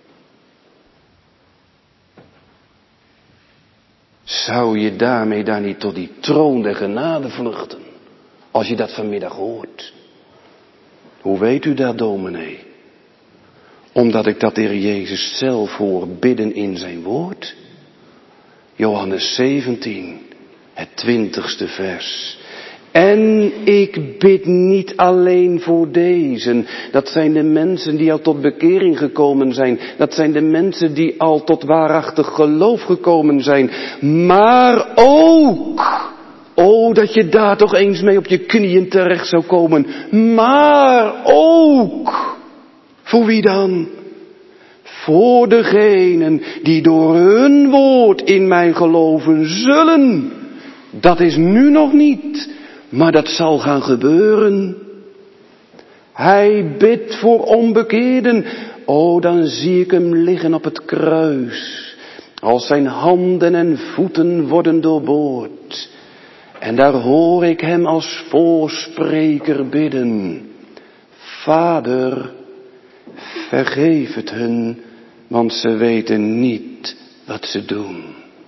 Zou je daarmee daar niet tot die troon der genade vluchten? Als je dat vanmiddag hoort. Hoe weet u dat, dominee? Omdat ik dat de Heer Jezus zelf hoor bidden in zijn woord. Johannes zeventien, het twintigste vers. En ik bid niet alleen voor deze. Dat zijn de mensen die al tot bekering gekomen zijn. Dat zijn de mensen die al tot waarachtig geloof gekomen zijn. Maar ook, oh dat je daar toch eens mee op je knieën terecht zou komen. Maar ook, voor wie dan? Voor degenen die door hun woord in mij geloven zullen. Dat is nu nog niet. Maar dat zal gaan gebeuren. Hij bidt voor onbekeerden. O, dan zie ik hem liggen op het kruis. Als zijn handen en voeten worden doorboord. En daar hoor ik hem als voorspreker bidden. Vader, vergeef het hun, want ze weten niet wat ze doen.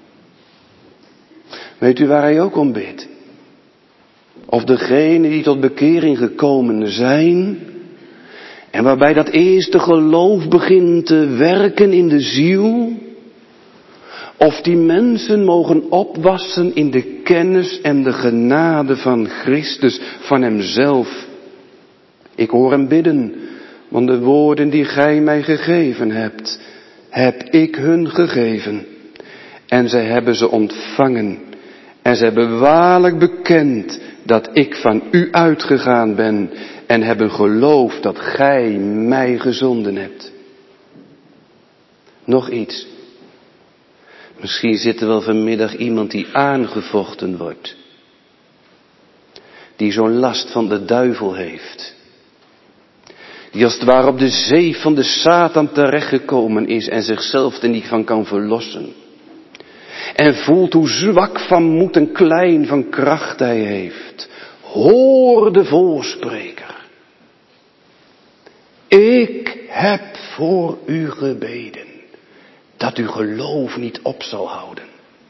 Weet u waar hij ook om bidt? Of degenen die tot bekering gekomen zijn En waarbij dat eerste geloof begint te werken in de ziel. Of die mensen mogen opwassen in de kennis en de genade van Christus, van Hemzelf. Ik hoor hem bidden, want de woorden die gij mij gegeven hebt, heb ik hun gegeven. En zij hebben ze ontvangen. En zij hebben waarlijk bekend dat ik van u uitgegaan ben. En hebben geloofd dat gij mij gezonden hebt. Nog iets. Misschien zit er wel vanmiddag iemand die aangevochten wordt. Die zo'n last van de duivel heeft. Die als het ware op de zeef van de Satan terechtgekomen is en zichzelf er niet van kan verlossen. En voelt hoe zwak van moed en klein van kracht hij heeft. Hoor de voorspreker. Ik heb voor u gebeden. Dat uw geloof niet op zal houden.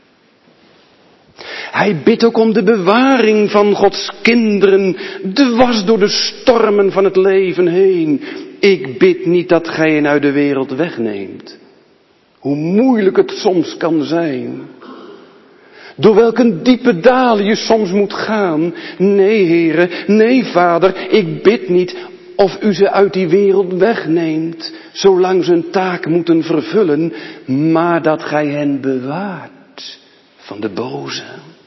Hij bidt ook om de bewaring van Gods kinderen, dwars door de stormen van het leven heen. Ik bid niet dat gij hen uit de wereld wegneemt. Hoe moeilijk het soms kan zijn. Door welke diepe dalen je soms moet gaan. Nee, Heere, nee, Vader, ik bid niet of u ze uit die wereld wegneemt, zolang ze een taak moeten vervullen, maar dat gij hen bewaart van de boze.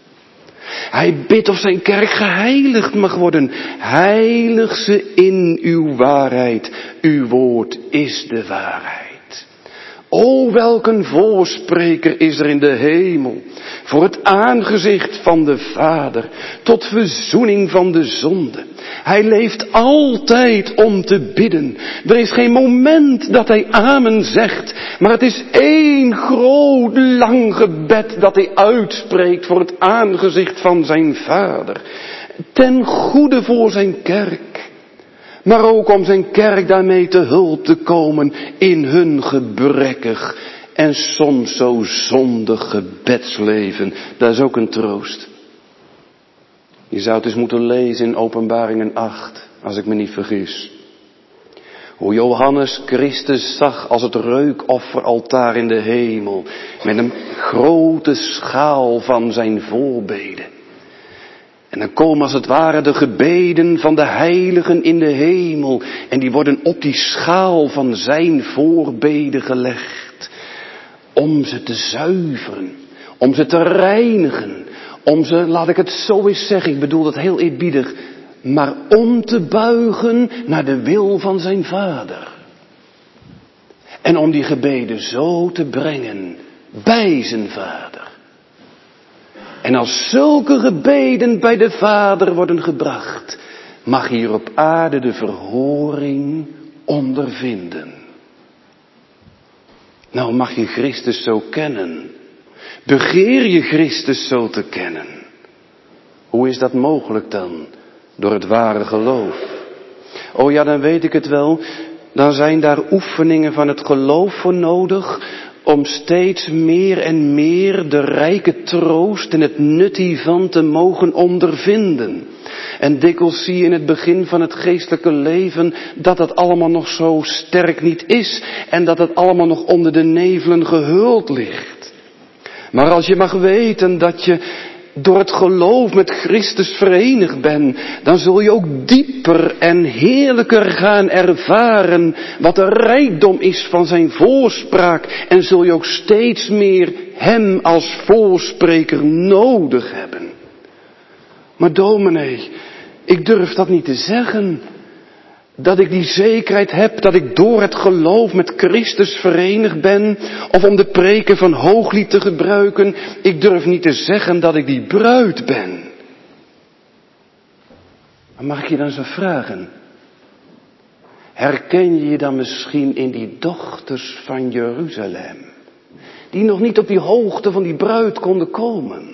Hij bidt of zijn kerk geheiligd mag worden. Heilig ze in uw waarheid. Uw woord is de waarheid. O, welk een voorspreker is er in de hemel, voor het aangezicht van de Vader, tot verzoening van de zonde. Hij leeft altijd om te bidden. Er is geen moment dat hij amen zegt, maar het is één groot lang gebed dat hij uitspreekt voor het aangezicht van zijn Vader. Ten goede voor zijn kerk. Maar ook om zijn kerk daarmee te hulp te komen in hun gebrekkig en soms zo zondig gebedsleven. Dat is ook een troost. Je zou het eens moeten lezen in Openbaringen acht, als ik me niet vergis. Hoe Johannes Christus zag als het reukofferaltaar in de hemel, met een grote schaal van zijn voorbeden. En dan komen als het ware de gebeden van de heiligen in de hemel. En die worden op die schaal van zijn voorbeden gelegd. Om ze te zuiveren. Om ze te reinigen. Om ze, laat ik het zo eens zeggen, ik bedoel dat heel eerbiedig. Maar om te buigen naar de wil van zijn Vader. En om die gebeden zo te brengen bij zijn Vader. En als zulke gebeden bij de Vader worden gebracht, mag hier op aarde de verhoring ondervinden. Nou, mag je Christus zo kennen? Begeer je Christus zo te kennen? Hoe is dat mogelijk dan? Door het ware geloof. Oh ja, dan weet ik het wel. Dan zijn daar oefeningen van het geloof voor nodig, om steeds meer en meer de rijke troost en het nut hiervan te mogen ondervinden. En dikwijls zie je in het begin van het geestelijke leven dat dat allemaal nog zo sterk niet is. En dat het allemaal nog onder de nevelen gehuld ligt. Maar als je mag weten dat je door het geloof met Christus verenigd bent, dan zul je ook dieper en heerlijker gaan ervaren wat de rijkdom is van zijn voorspraak. En zul je ook steeds meer hem als voorspreker nodig hebben. Maar dominee, ik durf dat niet te zeggen. Dat ik die zekerheid heb dat ik door het geloof met Christus verenigd ben. Of om de preken van Hooglied te gebruiken. Ik durf niet te zeggen dat ik die bruid ben. Maar mag ik je dan zo vragen? Herken je je dan misschien in die dochters van Jeruzalem? Die nog niet op die hoogte van die bruid konden komen.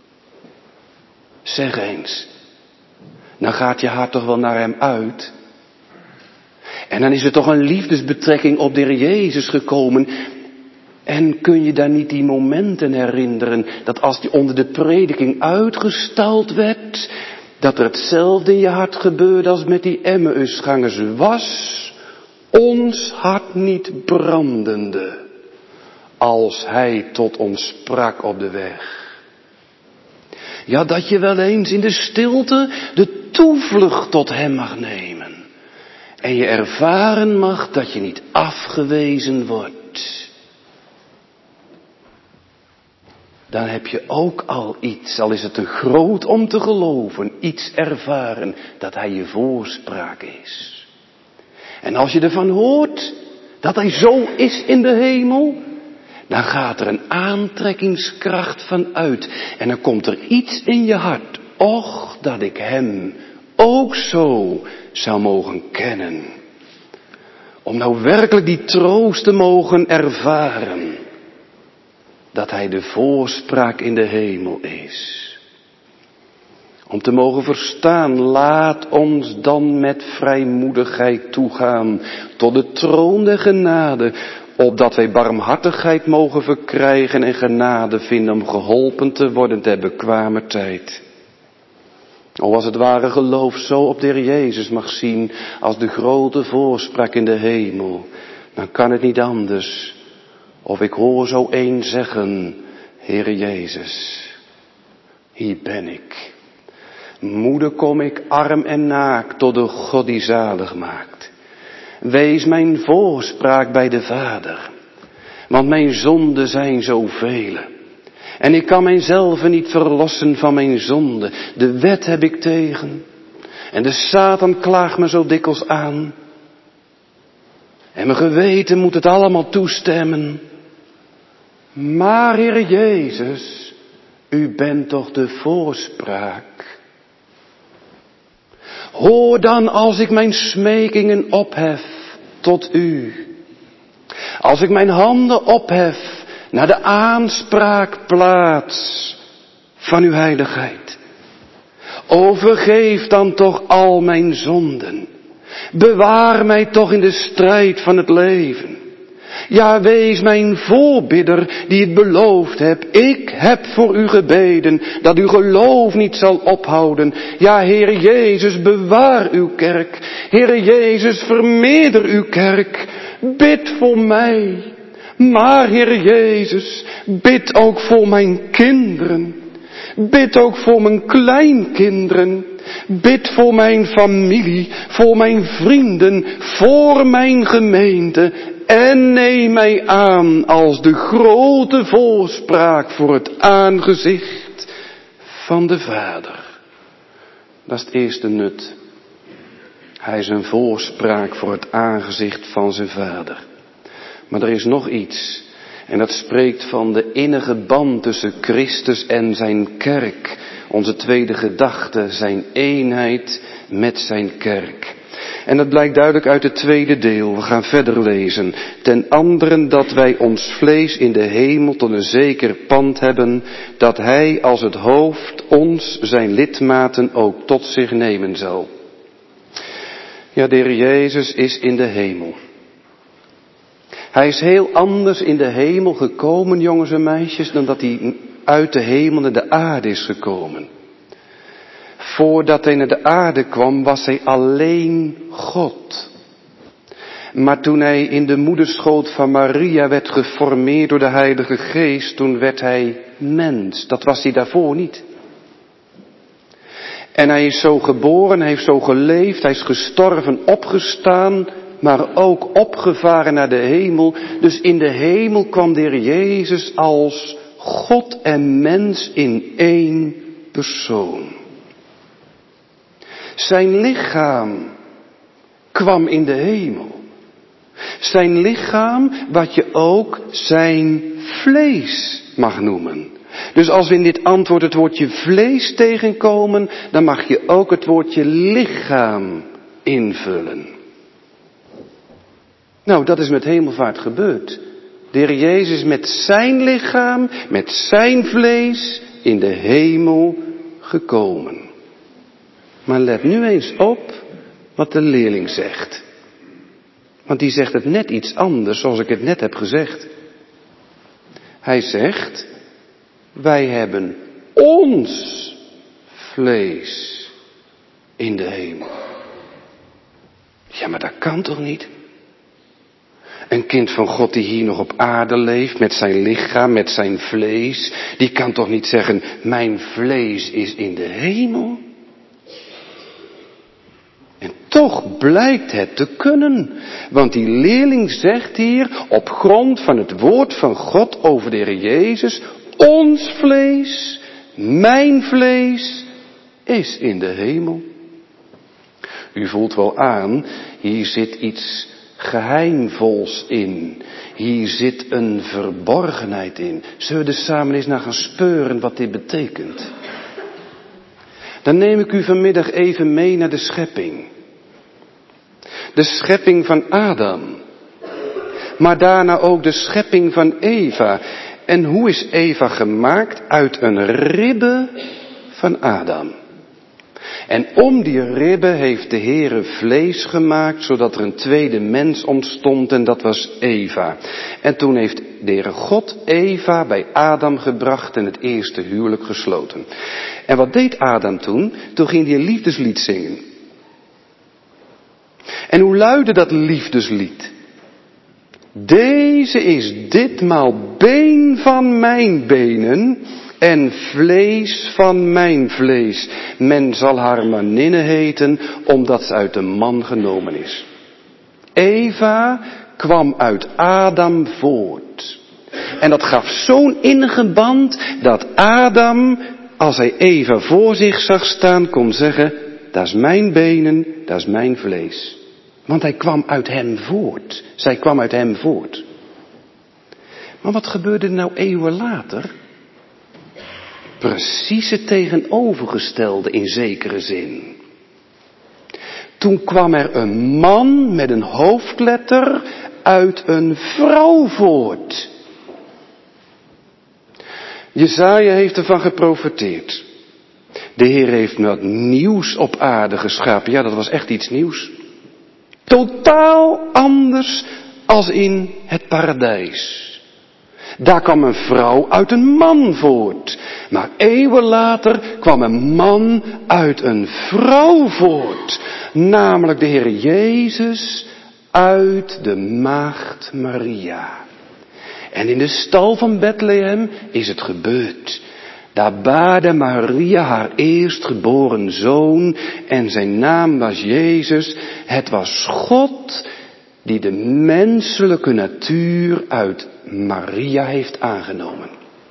Zeg eens. Dan gaat je hart toch wel naar hem uit? En dan is er toch een liefdesbetrekking op de Heer Jezus gekomen. En kun je daar niet die momenten herinneren, dat als die onder de prediking uitgestald werd, dat er hetzelfde in je hart gebeurde als met die Emmausgangers. Was ons hart niet brandende, als hij tot ons sprak op de weg. Ja, dat je wel eens in de stilte de toevlucht tot hem mag nemen. En je ervaren mag dat je niet afgewezen wordt. Dan heb je ook al iets, al is het te groot om te geloven, iets ervaren dat hij je voorspraak is. En als je ervan hoort dat hij zo is in de hemel, dan gaat er een aantrekkingskracht van uit. En dan komt er iets in je hart. Och, dat ik hem ook zo zou mogen kennen. Om nou werkelijk die troost te mogen ervaren. Dat hij de voorspraak in de hemel is. Om te mogen verstaan, laat ons dan met vrijmoedigheid toegaan tot de troon der genade, opdat wij barmhartigheid mogen verkrijgen en genade vinden om geholpen te worden ter bekwame tijd. O, als het ware geloof zo op de Heer Jezus mag zien als de grote voorspraak in de hemel, dan kan het niet anders. Of ik hoor zo een zeggen, Heere Jezus, hier ben ik. Moeder kom ik arm en naakt tot de God die zalig maakt. Wees mijn voorspraak bij de Vader, want mijn zonden zijn zoveel. En ik kan mijzelf niet verlossen van mijn zonde. De wet heb ik tegen. En de Satan klaagt me zo dikwijls aan. En mijn geweten moet het allemaal toestemmen. Maar, Heer Jezus, u bent toch de voorspraak. Hoor dan als ik mijn smekingen ophef tot u. Als ik mijn handen ophef naar de aanspraakplaats van uw heiligheid. O, vergeef dan toch al mijn zonden. Bewaar mij toch in de strijd van het leven. Ja, wees mijn voorbidder die het beloofd hebt. Ik heb voor u gebeden dat uw geloof niet zal ophouden. Ja, Heer Jezus, bewaar uw kerk. Heer Jezus, vermeerder uw kerk. Bid voor mij. Maar, Heer Jezus, bid ook voor mijn kinderen. Bid ook voor mijn kleinkinderen. Bid voor mijn familie, voor mijn vrienden, voor mijn gemeente. En neem mij aan als de grote voorspraak voor het aangezicht van de Vader. Dat is het eerste nut. Hij is een voorspraak voor het aangezicht van zijn Vader. Maar er is nog iets. En dat spreekt van de innige band tussen Christus en zijn kerk. Onze tweede gedachte, zijn eenheid met zijn kerk. En dat blijkt duidelijk uit het tweede deel. We gaan verder lezen. Ten anderen dat wij ons vlees in de hemel tot een zeker pand hebben, dat hij als het hoofd ons zijn lidmaten ook tot zich nemen zal. Ja, de Heer Jezus is in de hemel. Hij is heel anders in de hemel gekomen, jongens en meisjes, dan dat hij uit de hemel naar de aarde is gekomen. Voordat hij naar de aarde kwam, was hij alleen God. Maar toen hij in de moederschoot van Maria werd geformeerd door de Heilige Geest, toen werd hij mens. Dat was hij daarvoor niet. En hij is zo geboren, hij heeft zo geleefd, hij is gestorven, opgestaan, maar ook opgevaren naar de hemel. Dus in de hemel kwam de Heer Jezus als God en mens in één persoon. Zijn lichaam kwam in de hemel. Zijn lichaam, wat je ook zijn vlees mag noemen. Dus als we in dit antwoord het woordje vlees tegenkomen, dan mag je ook het woordje lichaam invullen. Nou, dat is met hemelvaart gebeurd. De Heer Jezus is met zijn lichaam, met zijn vlees in de hemel gekomen. Maar let nu eens op wat de leerling zegt. Want die zegt het net iets anders, zoals ik het net heb gezegd. Hij zegt, wij hebben ons vlees in de hemel. Ja, maar dat kan toch niet? Een kind van God die hier nog op aarde leeft, met zijn lichaam, met zijn vlees, die kan toch niet zeggen, mijn vlees is in de hemel? En toch blijkt het te kunnen, want die leerling zegt hier, op grond van het woord van God over de Heer Jezus, ons vlees, mijn vlees, is in de hemel. U voelt wel aan, hier zit iets geheimvols in. Hier zit een verborgenheid in. Zullen we er samen eens naar gaan speuren wat dit betekent? Dan neem ik u vanmiddag even mee naar de schepping. De schepping van Adam. Maar daarna ook de schepping van Eva. En hoe is Eva gemaakt? Uit een ribbe van Adam. En om die ribbe heeft de Heere vlees gemaakt, zodat er een tweede mens ontstond en dat was Eva. En toen heeft de Heere God Eva bij Adam gebracht en het eerste huwelijk gesloten. En wat deed Adam toen? Toen ging hij een liefdeslied zingen. En hoe luidde dat liefdeslied? Deze is ditmaal been van mijn benen en vlees van mijn vlees. Men zal haar maninne heten, omdat ze uit de man genomen is. Eva kwam uit Adam voort. En dat gaf zo'n ingeband dat Adam, als hij Eva voor zich zag staan, kon zeggen, dat is mijn benen, dat is mijn vlees. Want hij kwam uit hem voort. Zij kwam uit hem voort. Maar wat gebeurde er nou eeuwen later? Precies het tegenovergestelde in zekere zin. Toen kwam er een man met een hoofdletter uit een vrouw voort. Jesaja heeft ervan geprofeteerd. De Heer heeft wat nieuws op aarde geschapen. Ja, dat was echt iets nieuws. Totaal anders als in het paradijs. Daar kwam een vrouw uit een man voort. Maar eeuwen later kwam een man uit een vrouw voort. Namelijk de Heer Jezus uit de maagd Maria. En in de stal van Bethlehem is het gebeurd. Daar baarde Maria haar eerstgeboren zoon en zijn naam was Jezus. Het was God die de menselijke natuur uit Maria heeft aangenomen.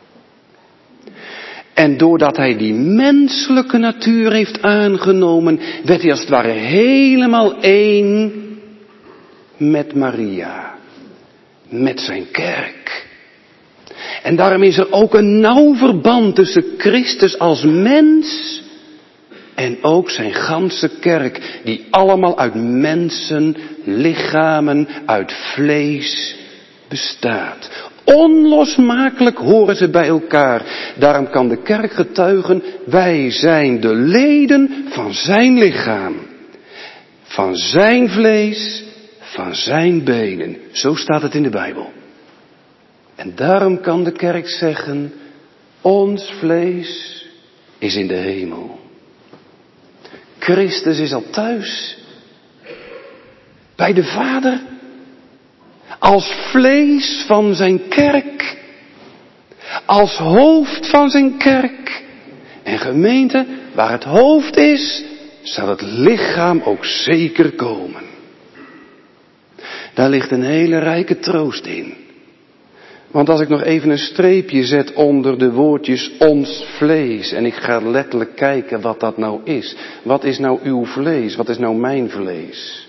En doordat hij die menselijke natuur heeft aangenomen, werd hij als het ware helemaal één met Maria. Met zijn kerk. En daarom is er ook een nauw verband tussen Christus als mens en ook zijn ganse kerk, die allemaal uit mensen, lichamen, uit vlees bestaat. Onlosmakelijk horen ze bij elkaar. Daarom kan de kerk getuigen, wij zijn de leden van zijn lichaam. Van zijn vlees, van zijn benen. Zo staat het in de Bijbel. En daarom kan de kerk zeggen, ons vlees is in de hemel. Christus is al thuis. Bij de Vader. Als vlees van zijn kerk. Als hoofd van zijn kerk. En gemeente, waar het hoofd is, zal het lichaam ook zeker komen. Daar ligt een hele rijke troost in. Want als ik nog even een streepje zet onder de woordjes ons vlees. En ik ga letterlijk kijken wat dat nou is. Wat is nou uw vlees? Wat is nou mijn vlees?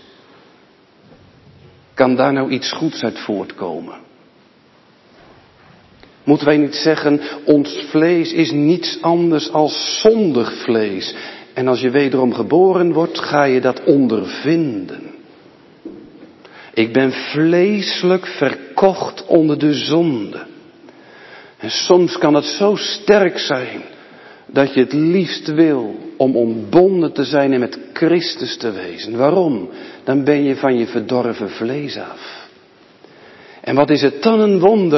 Kan daar nou iets goeds uit voortkomen? Moeten wij niet zeggen, ons vlees is niets anders als zondig vlees. En als je wederom geboren wordt, ga je dat ondervinden. Ik ben vleeselijk verkocht onder de zonde. En soms kan het zo sterk zijn dat je het liefst wil om ontbonden te zijn en met Christus te wezen. Waarom? Dan ben je van je verdorven vlees af. En wat is het dan een wonder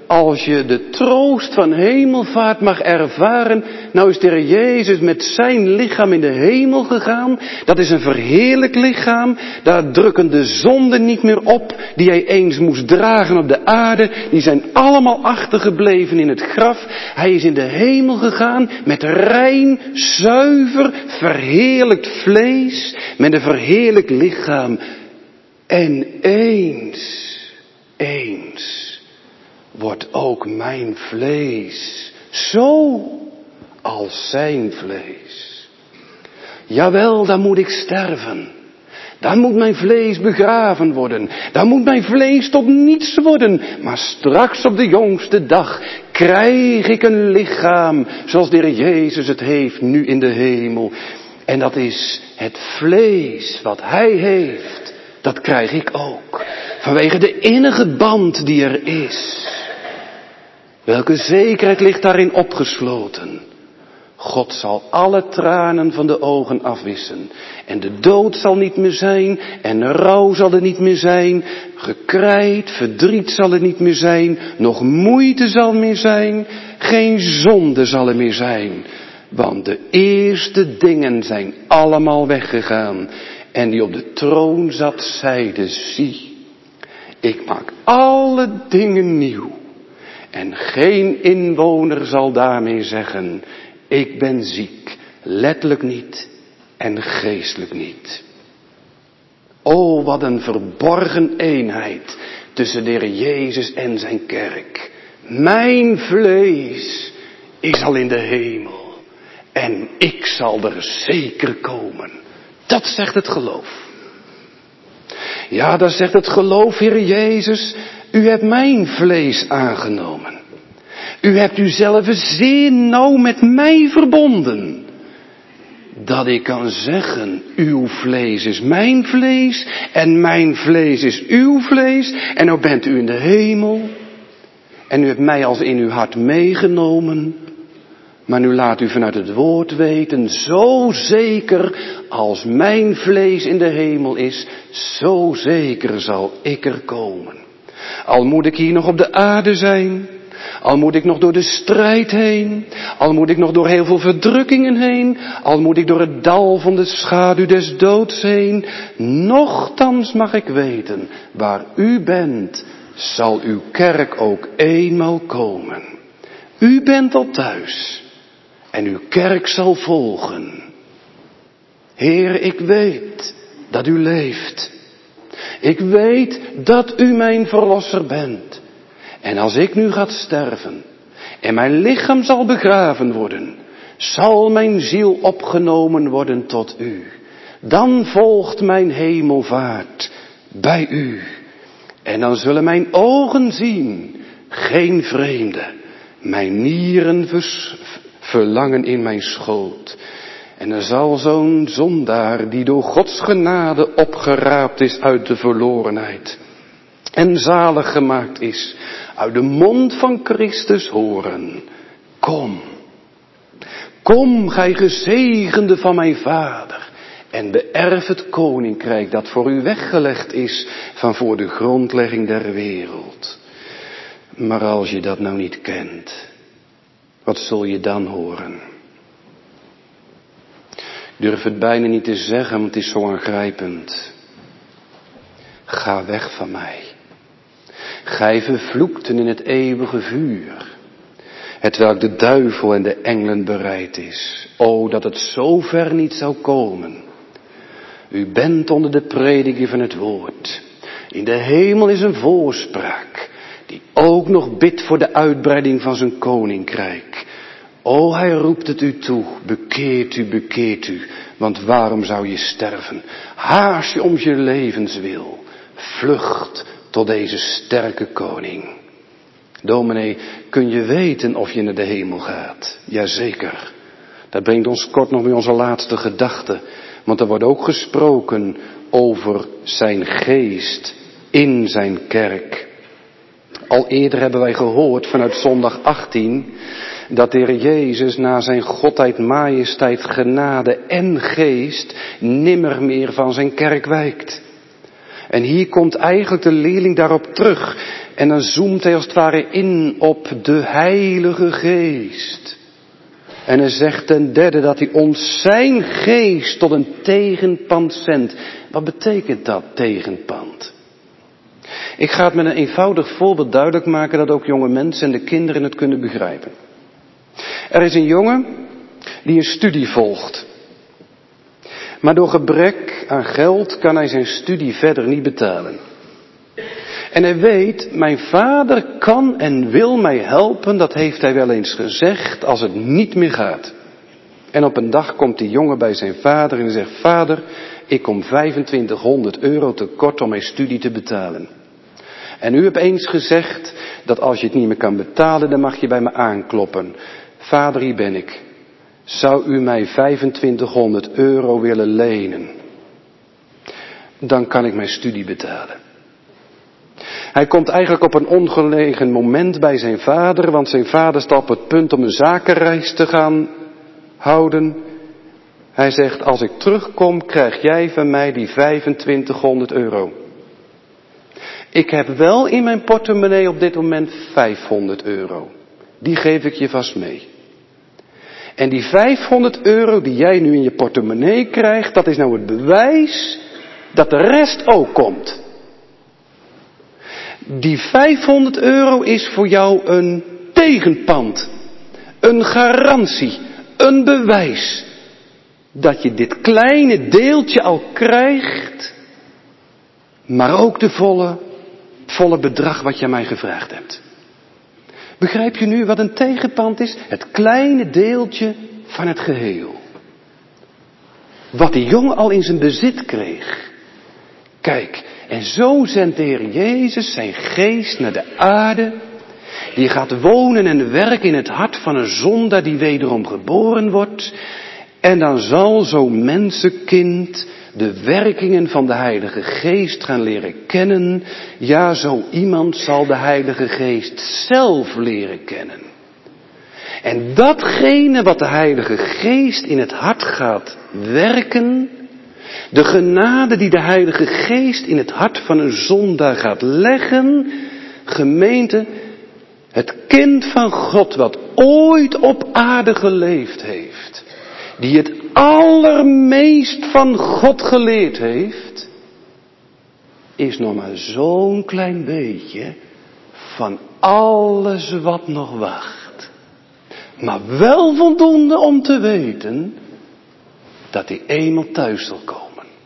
als je de troost van hemelvaart mag ervaren, nou is de Heer Jezus met zijn lichaam in de hemel gegaan. Dat is een verheerlijk lichaam. Daar drukken de zonden niet meer op die hij eens moest dragen op de aarde. Die zijn allemaal achtergebleven in het graf. Hij is in de hemel gegaan met rein, zuiver, verheerlijkt vlees. Met een verheerlijk lichaam. En eens, eens wordt ook mijn vlees zo als zijn vlees. Jawel, dan moet ik sterven. Dan moet mijn vlees begraven worden. Dan moet mijn vlees tot niets worden. Maar straks op de jongste dag krijg ik een lichaam zoals de Heer Jezus het heeft nu in de hemel. En dat is het vlees wat hij heeft. Dat krijg ik ook. Vanwege de innige band die er is. Welke zekerheid ligt daarin opgesloten? God zal alle tranen van de ogen afwissen. En de dood zal niet meer zijn. En rouw zal er niet meer zijn. Gekrijt, verdriet zal er niet meer zijn. Nog moeite zal meer zijn. Geen zonde zal er meer zijn. Want de eerste dingen zijn allemaal weggegaan. En die op de troon zat, zeide, zie, ik maak alle dingen nieuw. En geen inwoner zal daarmee zeggen, ik ben ziek, letterlijk niet en geestelijk niet. O, wat een verborgen eenheid tussen de Heer Jezus en zijn kerk. Mijn vlees is al in de hemel en ik zal er zeker komen. Dat zegt het geloof. Ja, dat zegt het geloof, Heer Jezus, u hebt mijn vlees aangenomen. U hebt uzelf zeer nauw met mij verbonden. Dat ik kan zeggen, uw vlees is mijn vlees en mijn vlees is uw vlees. En nou bent u in de hemel en u hebt mij als in uw hart meegenomen. Maar nu laat u vanuit het woord weten, zo zeker als mijn vlees in de hemel is, zo zeker zal ik er komen. Al moet ik hier nog op de aarde zijn, al moet ik nog door de strijd heen, al moet ik nog door heel veel verdrukkingen heen, al moet ik door het dal van de schaduw des doods heen, nochtans mag ik weten, waar u bent, zal uw kerk ook eenmaal komen. U bent al thuis. En uw kerk zal volgen. Heer, ik weet dat u leeft. Ik weet dat u mijn verlosser bent. En als ik nu ga sterven en mijn lichaam zal begraven worden, zal mijn ziel opgenomen worden tot u. Dan volgt mijn hemelvaart bij u. En dan zullen mijn ogen zien, geen vreemde, mijn nieren vers, verlangen in mijn schoot. En er zal zo'n zondaar die door Gods genade opgeraapt is uit de verlorenheid en zalig gemaakt is, uit de mond van Christus horen. Kom, kom gij gezegende van mijn Vader en beërf het koninkrijk dat voor u weggelegd is van voor de grondlegging der wereld. Maar als je dat nou niet kent, wat zul je dan horen? Ik durf het bijna niet te zeggen, want het is zo aangrijpend. Ga weg van mij. Gij vervloekten in het eeuwige vuur, hetwelk de duivel en de engelen bereid is. O, dat het zo ver niet zou komen. U bent onder de prediking van het woord. In de hemel is een voorspraak, die ook nog bidt voor de uitbreiding van zijn koninkrijk. O, hij roept het u toe, bekeert u, bekeert u, want waarom zou je sterven? Haast je om je levenswil, vlucht tot deze sterke koning. Dominee, kun je weten of je naar de hemel gaat? Jazeker. Dat brengt ons kort nog bij onze laatste gedachte, want er wordt ook gesproken over zijn geest in zijn kerk. Al eerder hebben wij gehoord vanuit zondag achttien, dat de Heer Jezus na zijn godheid, majesteit, genade en geest nimmer meer van zijn kerk wijkt. En hier komt eigenlijk de leerling daarop terug. En dan zoomt hij als het ware in op de Heilige Geest. En hij zegt ten derde dat hij ons zijn geest tot een tegenpand zendt. Wat betekent dat, tegenpand? Ik ga het met een eenvoudig voorbeeld duidelijk maken dat ook jonge mensen en de kinderen het kunnen begrijpen. Er is een jongen die een studie volgt. Maar door gebrek aan geld kan hij zijn studie verder niet betalen. En hij weet, mijn vader kan en wil mij helpen, dat heeft hij wel eens gezegd, als het niet meer gaat. En op een dag komt die jongen bij zijn vader en zegt, vader, ik kom vijfentwintighonderd euro tekort om mijn studie te betalen. En u hebt eens gezegd dat als je het niet meer kan betalen, dan mag je bij me aankloppen. Vader, hier ben ik. Zou u mij vijfentwintighonderd euro willen lenen? Dan kan ik mijn studie betalen. Hij komt eigenlijk op een ongelegen moment bij zijn vader, want zijn vader staat op het punt om een zakenreis te gaan houden. Hij zegt, als ik terugkom, krijg jij van mij die vijfentwintighonderd euro. Ik heb wel in mijn portemonnee op dit moment vijfhonderd euro. Die geef ik je vast mee. En die vijfhonderd euro die jij nu in je portemonnee krijgt, dat is nou het bewijs dat de rest ook komt. Die vijfhonderd euro is voor jou een tegenpand, een garantie, een bewijs dat je dit kleine deeltje al krijgt, maar ook de volle, volle bedrag wat je mij gevraagd hebt. Begrijp je nu wat een tegenpand is? Het kleine deeltje van het geheel. Wat die jongen al in zijn bezit kreeg. Kijk, en zo zendt de Heer Jezus zijn geest naar de aarde. Die gaat wonen en werken in het hart van een zondaar die wederom geboren wordt. En dan zal zo'n mensenkind de werkingen van de Heilige Geest gaan leren kennen. Ja, zo iemand zal de Heilige Geest zelf leren kennen. En datgene wat de Heilige Geest in het hart gaat werken, de genade die de Heilige Geest in het hart van een zondaar gaat leggen, gemeente, het kind van God wat ooit op aarde geleefd heeft, die het allermeest van God geleerd heeft, is nog maar zo'n klein beetje van alles wat nog wacht. Maar wel voldoende om te weten dat hij eenmaal thuis zal komen.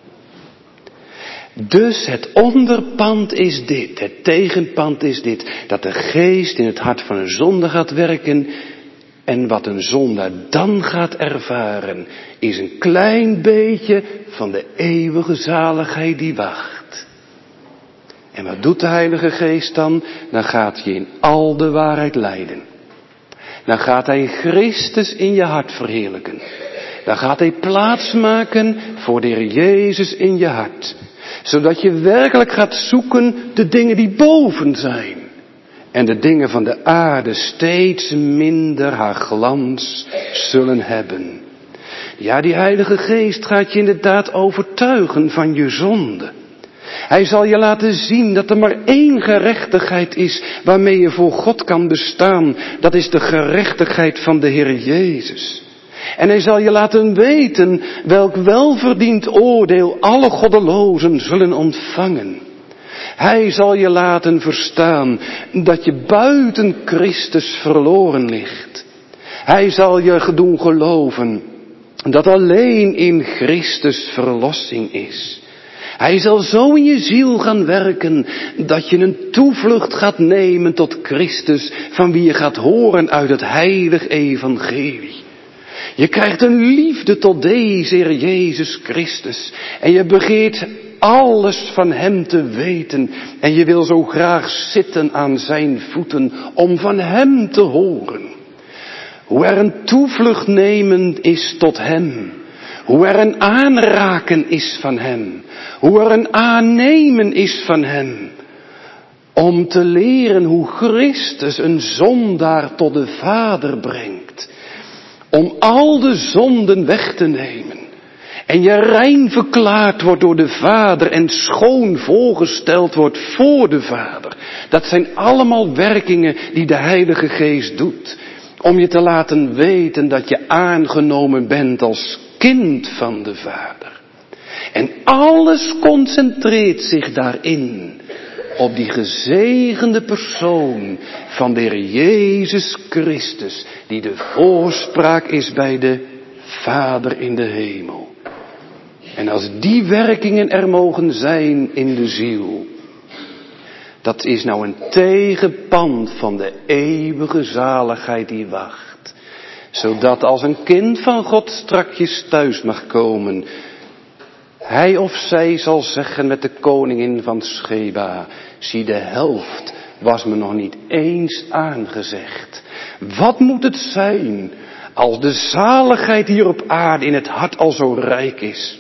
Dus het onderpand is dit, het tegenpand is dit, dat de geest in het hart van een zondaar gaat werken. En wat een zondaar dan gaat ervaren, is een klein beetje van de eeuwige zaligheid die wacht. En wat doet de Heilige Geest dan? Dan gaat je in al de waarheid leiden. Dan gaat hij Christus in je hart verheerlijken. Dan gaat hij plaats maken voor de Heer Jezus in je hart. Zodat je werkelijk gaat zoeken de dingen die boven zijn. En de dingen van de aarde steeds minder haar glans zullen hebben. Ja, die Heilige Geest gaat je inderdaad overtuigen van je zonde. Hij zal je laten zien dat er maar één gerechtigheid is waarmee je voor God kan bestaan. Dat is de gerechtigheid van de Heer Jezus. En hij zal je laten weten welk welverdiend oordeel alle goddelozen zullen ontvangen. Hij zal je laten verstaan dat je buiten Christus verloren ligt. Hij zal je doen geloven dat alleen in Christus verlossing is. Hij zal zo in je ziel gaan werken dat je een toevlucht gaat nemen tot Christus, van wie je gaat horen uit het heilig evangelie. Je krijgt een liefde tot deze Heer Jezus Christus en je begeert alles van hem te weten. En je wil zo graag zitten aan zijn voeten om van hem te horen. Hoe er een toevlucht nemen is tot hem. Hoe er een aanraken is van hem. Hoe er een aannemen is van hem. Om te leren hoe Christus een zondaar tot de Vader brengt. Om al de zonden weg te nemen. En je rein verklaard wordt door de Vader en schoon voorgesteld wordt voor de Vader. Dat zijn allemaal werkingen die de Heilige Geest doet. Om je te laten weten dat je aangenomen bent als kind van de Vader. En alles concentreert zich daarin op die gezegende persoon van de Heer Jezus Christus. Die de voorspraak is bij de Vader in de hemel. En als die werkingen er mogen zijn in de ziel. Dat is nou een tegenpand van de eeuwige zaligheid die wacht. Zodat als een kind van God strakjes thuis mag komen. Hij of zij zal zeggen met de koningin van Sheba. Zie, de helft was me nog niet eens aangezegd. Wat moet het zijn als de zaligheid hier op aarde in het hart al zo rijk is.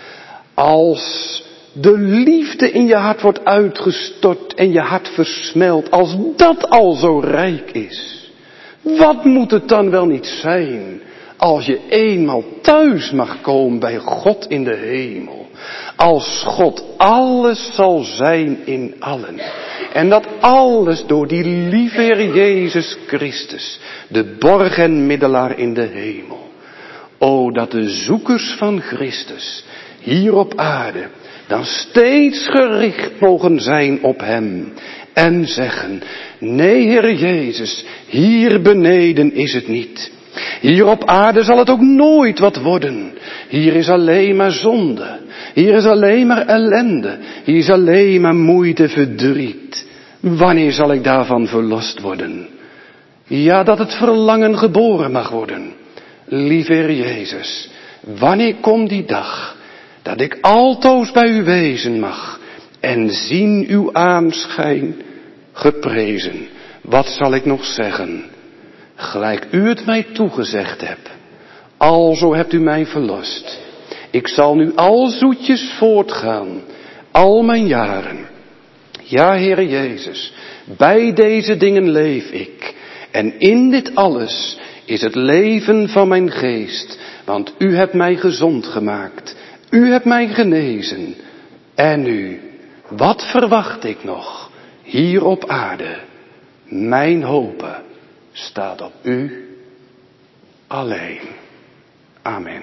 Als de liefde in je hart wordt uitgestort en je hart versmelt. Als dat al zo rijk is. Wat moet het dan wel niet zijn als je eenmaal thuis mag komen bij God in de hemel. Als God alles zal zijn in allen. En dat alles door die lieve Heer Jezus Christus, de borg en middelaar in de hemel. O, dat de zoekers van Christus hier op aarde dan steeds gericht mogen zijn op Hem. En zeggen, nee Heer Jezus, hier beneden is het niet. Hier op aarde zal het ook nooit wat worden. Hier is alleen maar zonde. Hier is alleen maar ellende. Hier is alleen maar moeite, verdriet. Wanneer zal ik daarvan verlost worden? Ja, dat het verlangen geboren mag worden. Lieve Heer Jezus, wanneer komt die dag dat ik altoos bij u wezen mag en zien uw aanschijn geprezen? Wat zal ik nog zeggen? Gelijk u het mij toegezegd hebt, alzo hebt u mij verlost. Ik zal nu al zoetjes voortgaan, al mijn jaren. Ja, Heere Jezus, bij deze dingen leef ik. En in dit alles is het leven van mijn geest. Want u hebt mij gezond gemaakt. U hebt mij genezen. En nu, wat verwacht ik nog hier op aarde? Mijn hoop staat op u alleen. Amen.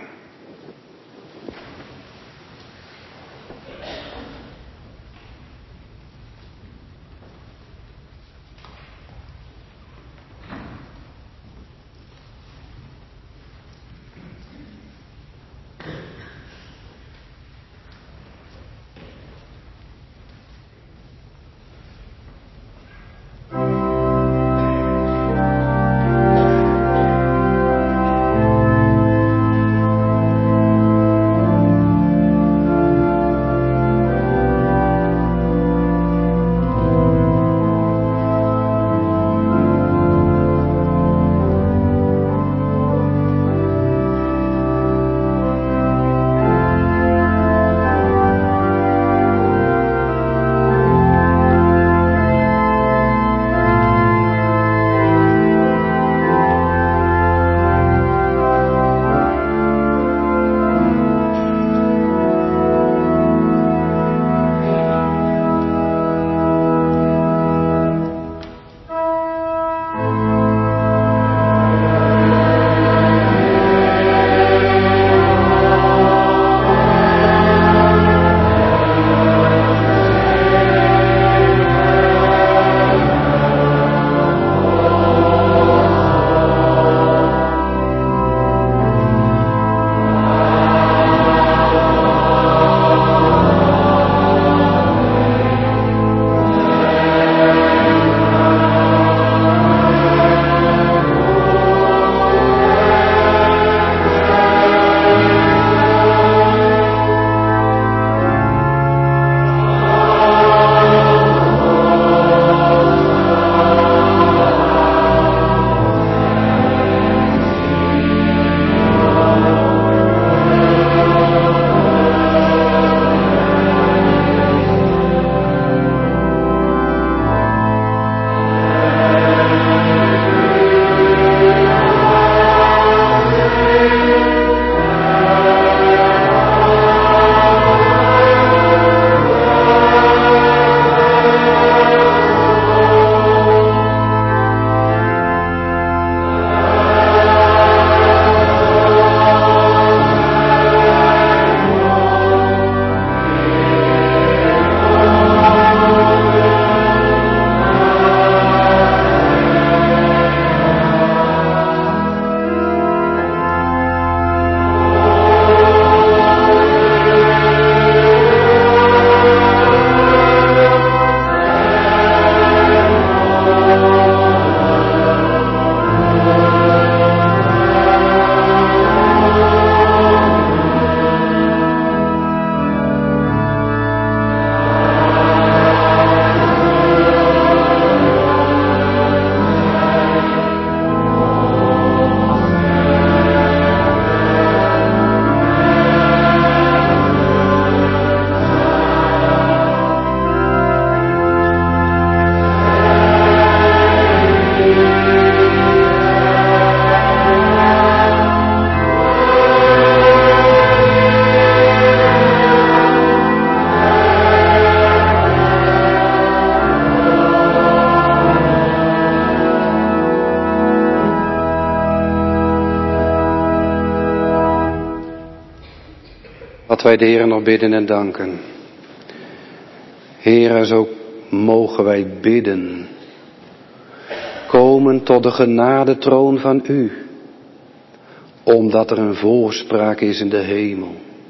wij de Heer nog bidden en danken. Heer, zo mogen wij bidden. Komen tot de genadetroon van U. Omdat er een voorspraak is in de hemel.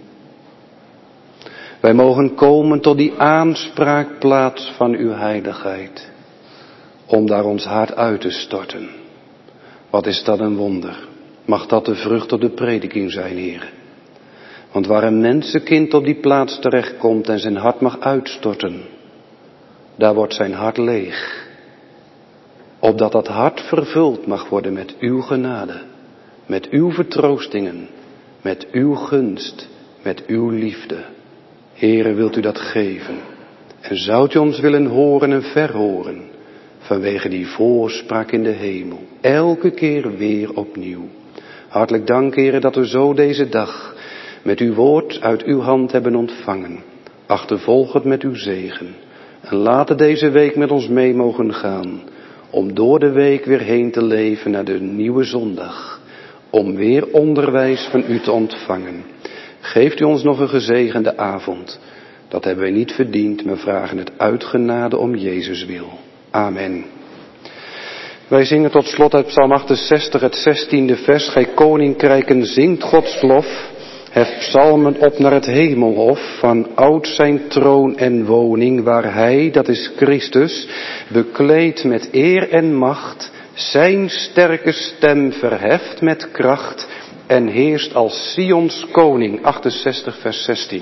Wij mogen komen tot die aanspraakplaats van Uw heiligheid. Om daar ons hart uit te storten. Wat is dat een wonder. Mag dat de vrucht op de prediking zijn, Heer. Want waar een mensenkind op die plaats terechtkomt en zijn hart mag uitstorten. Daar wordt zijn hart leeg. Opdat dat hart vervuld mag worden met uw genade. Met uw vertroostingen. Met uw gunst. Met uw liefde. Heere, wilt u dat geven? En zoudt u ons willen horen en verhoren. Vanwege die voorspraak in de hemel. Elke keer weer opnieuw. Hartelijk dank, Heere, dat we zo deze dag met uw woord uit uw hand hebben ontvangen. Achtervolg het met uw zegen. En laten deze week met ons mee mogen gaan. Om door de week weer heen te leven naar de nieuwe zondag. Om weer onderwijs van u te ontvangen. Geeft u ons nog een gezegende avond. Dat hebben wij niet verdiend, maar vragen het uit genade om Jezus wil. Amen. Wij zingen tot slot uit Psalm achtenzestig, het zestiende vers. Gij koninkrijken zingt Gods lof. Hef psalmen op naar het hemelhof, van oud zijn troon en woning, waar hij, dat is Christus, bekleed met eer en macht, zijn sterke stem verheft met kracht en heerst als Sions koning. achtenzestig vers zestien.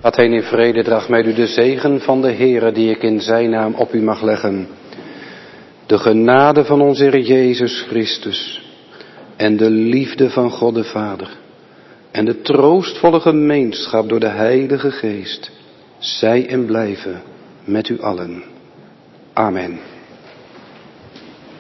Gaat heen in vrede, draag met u de zegen van de Heere die ik in zijn naam op u mag leggen. De genade van onze Heer Jezus Christus en de liefde van God de Vader en de troostvolle gemeenschap door de Heilige Geest, zij en blijven met u allen. Amen.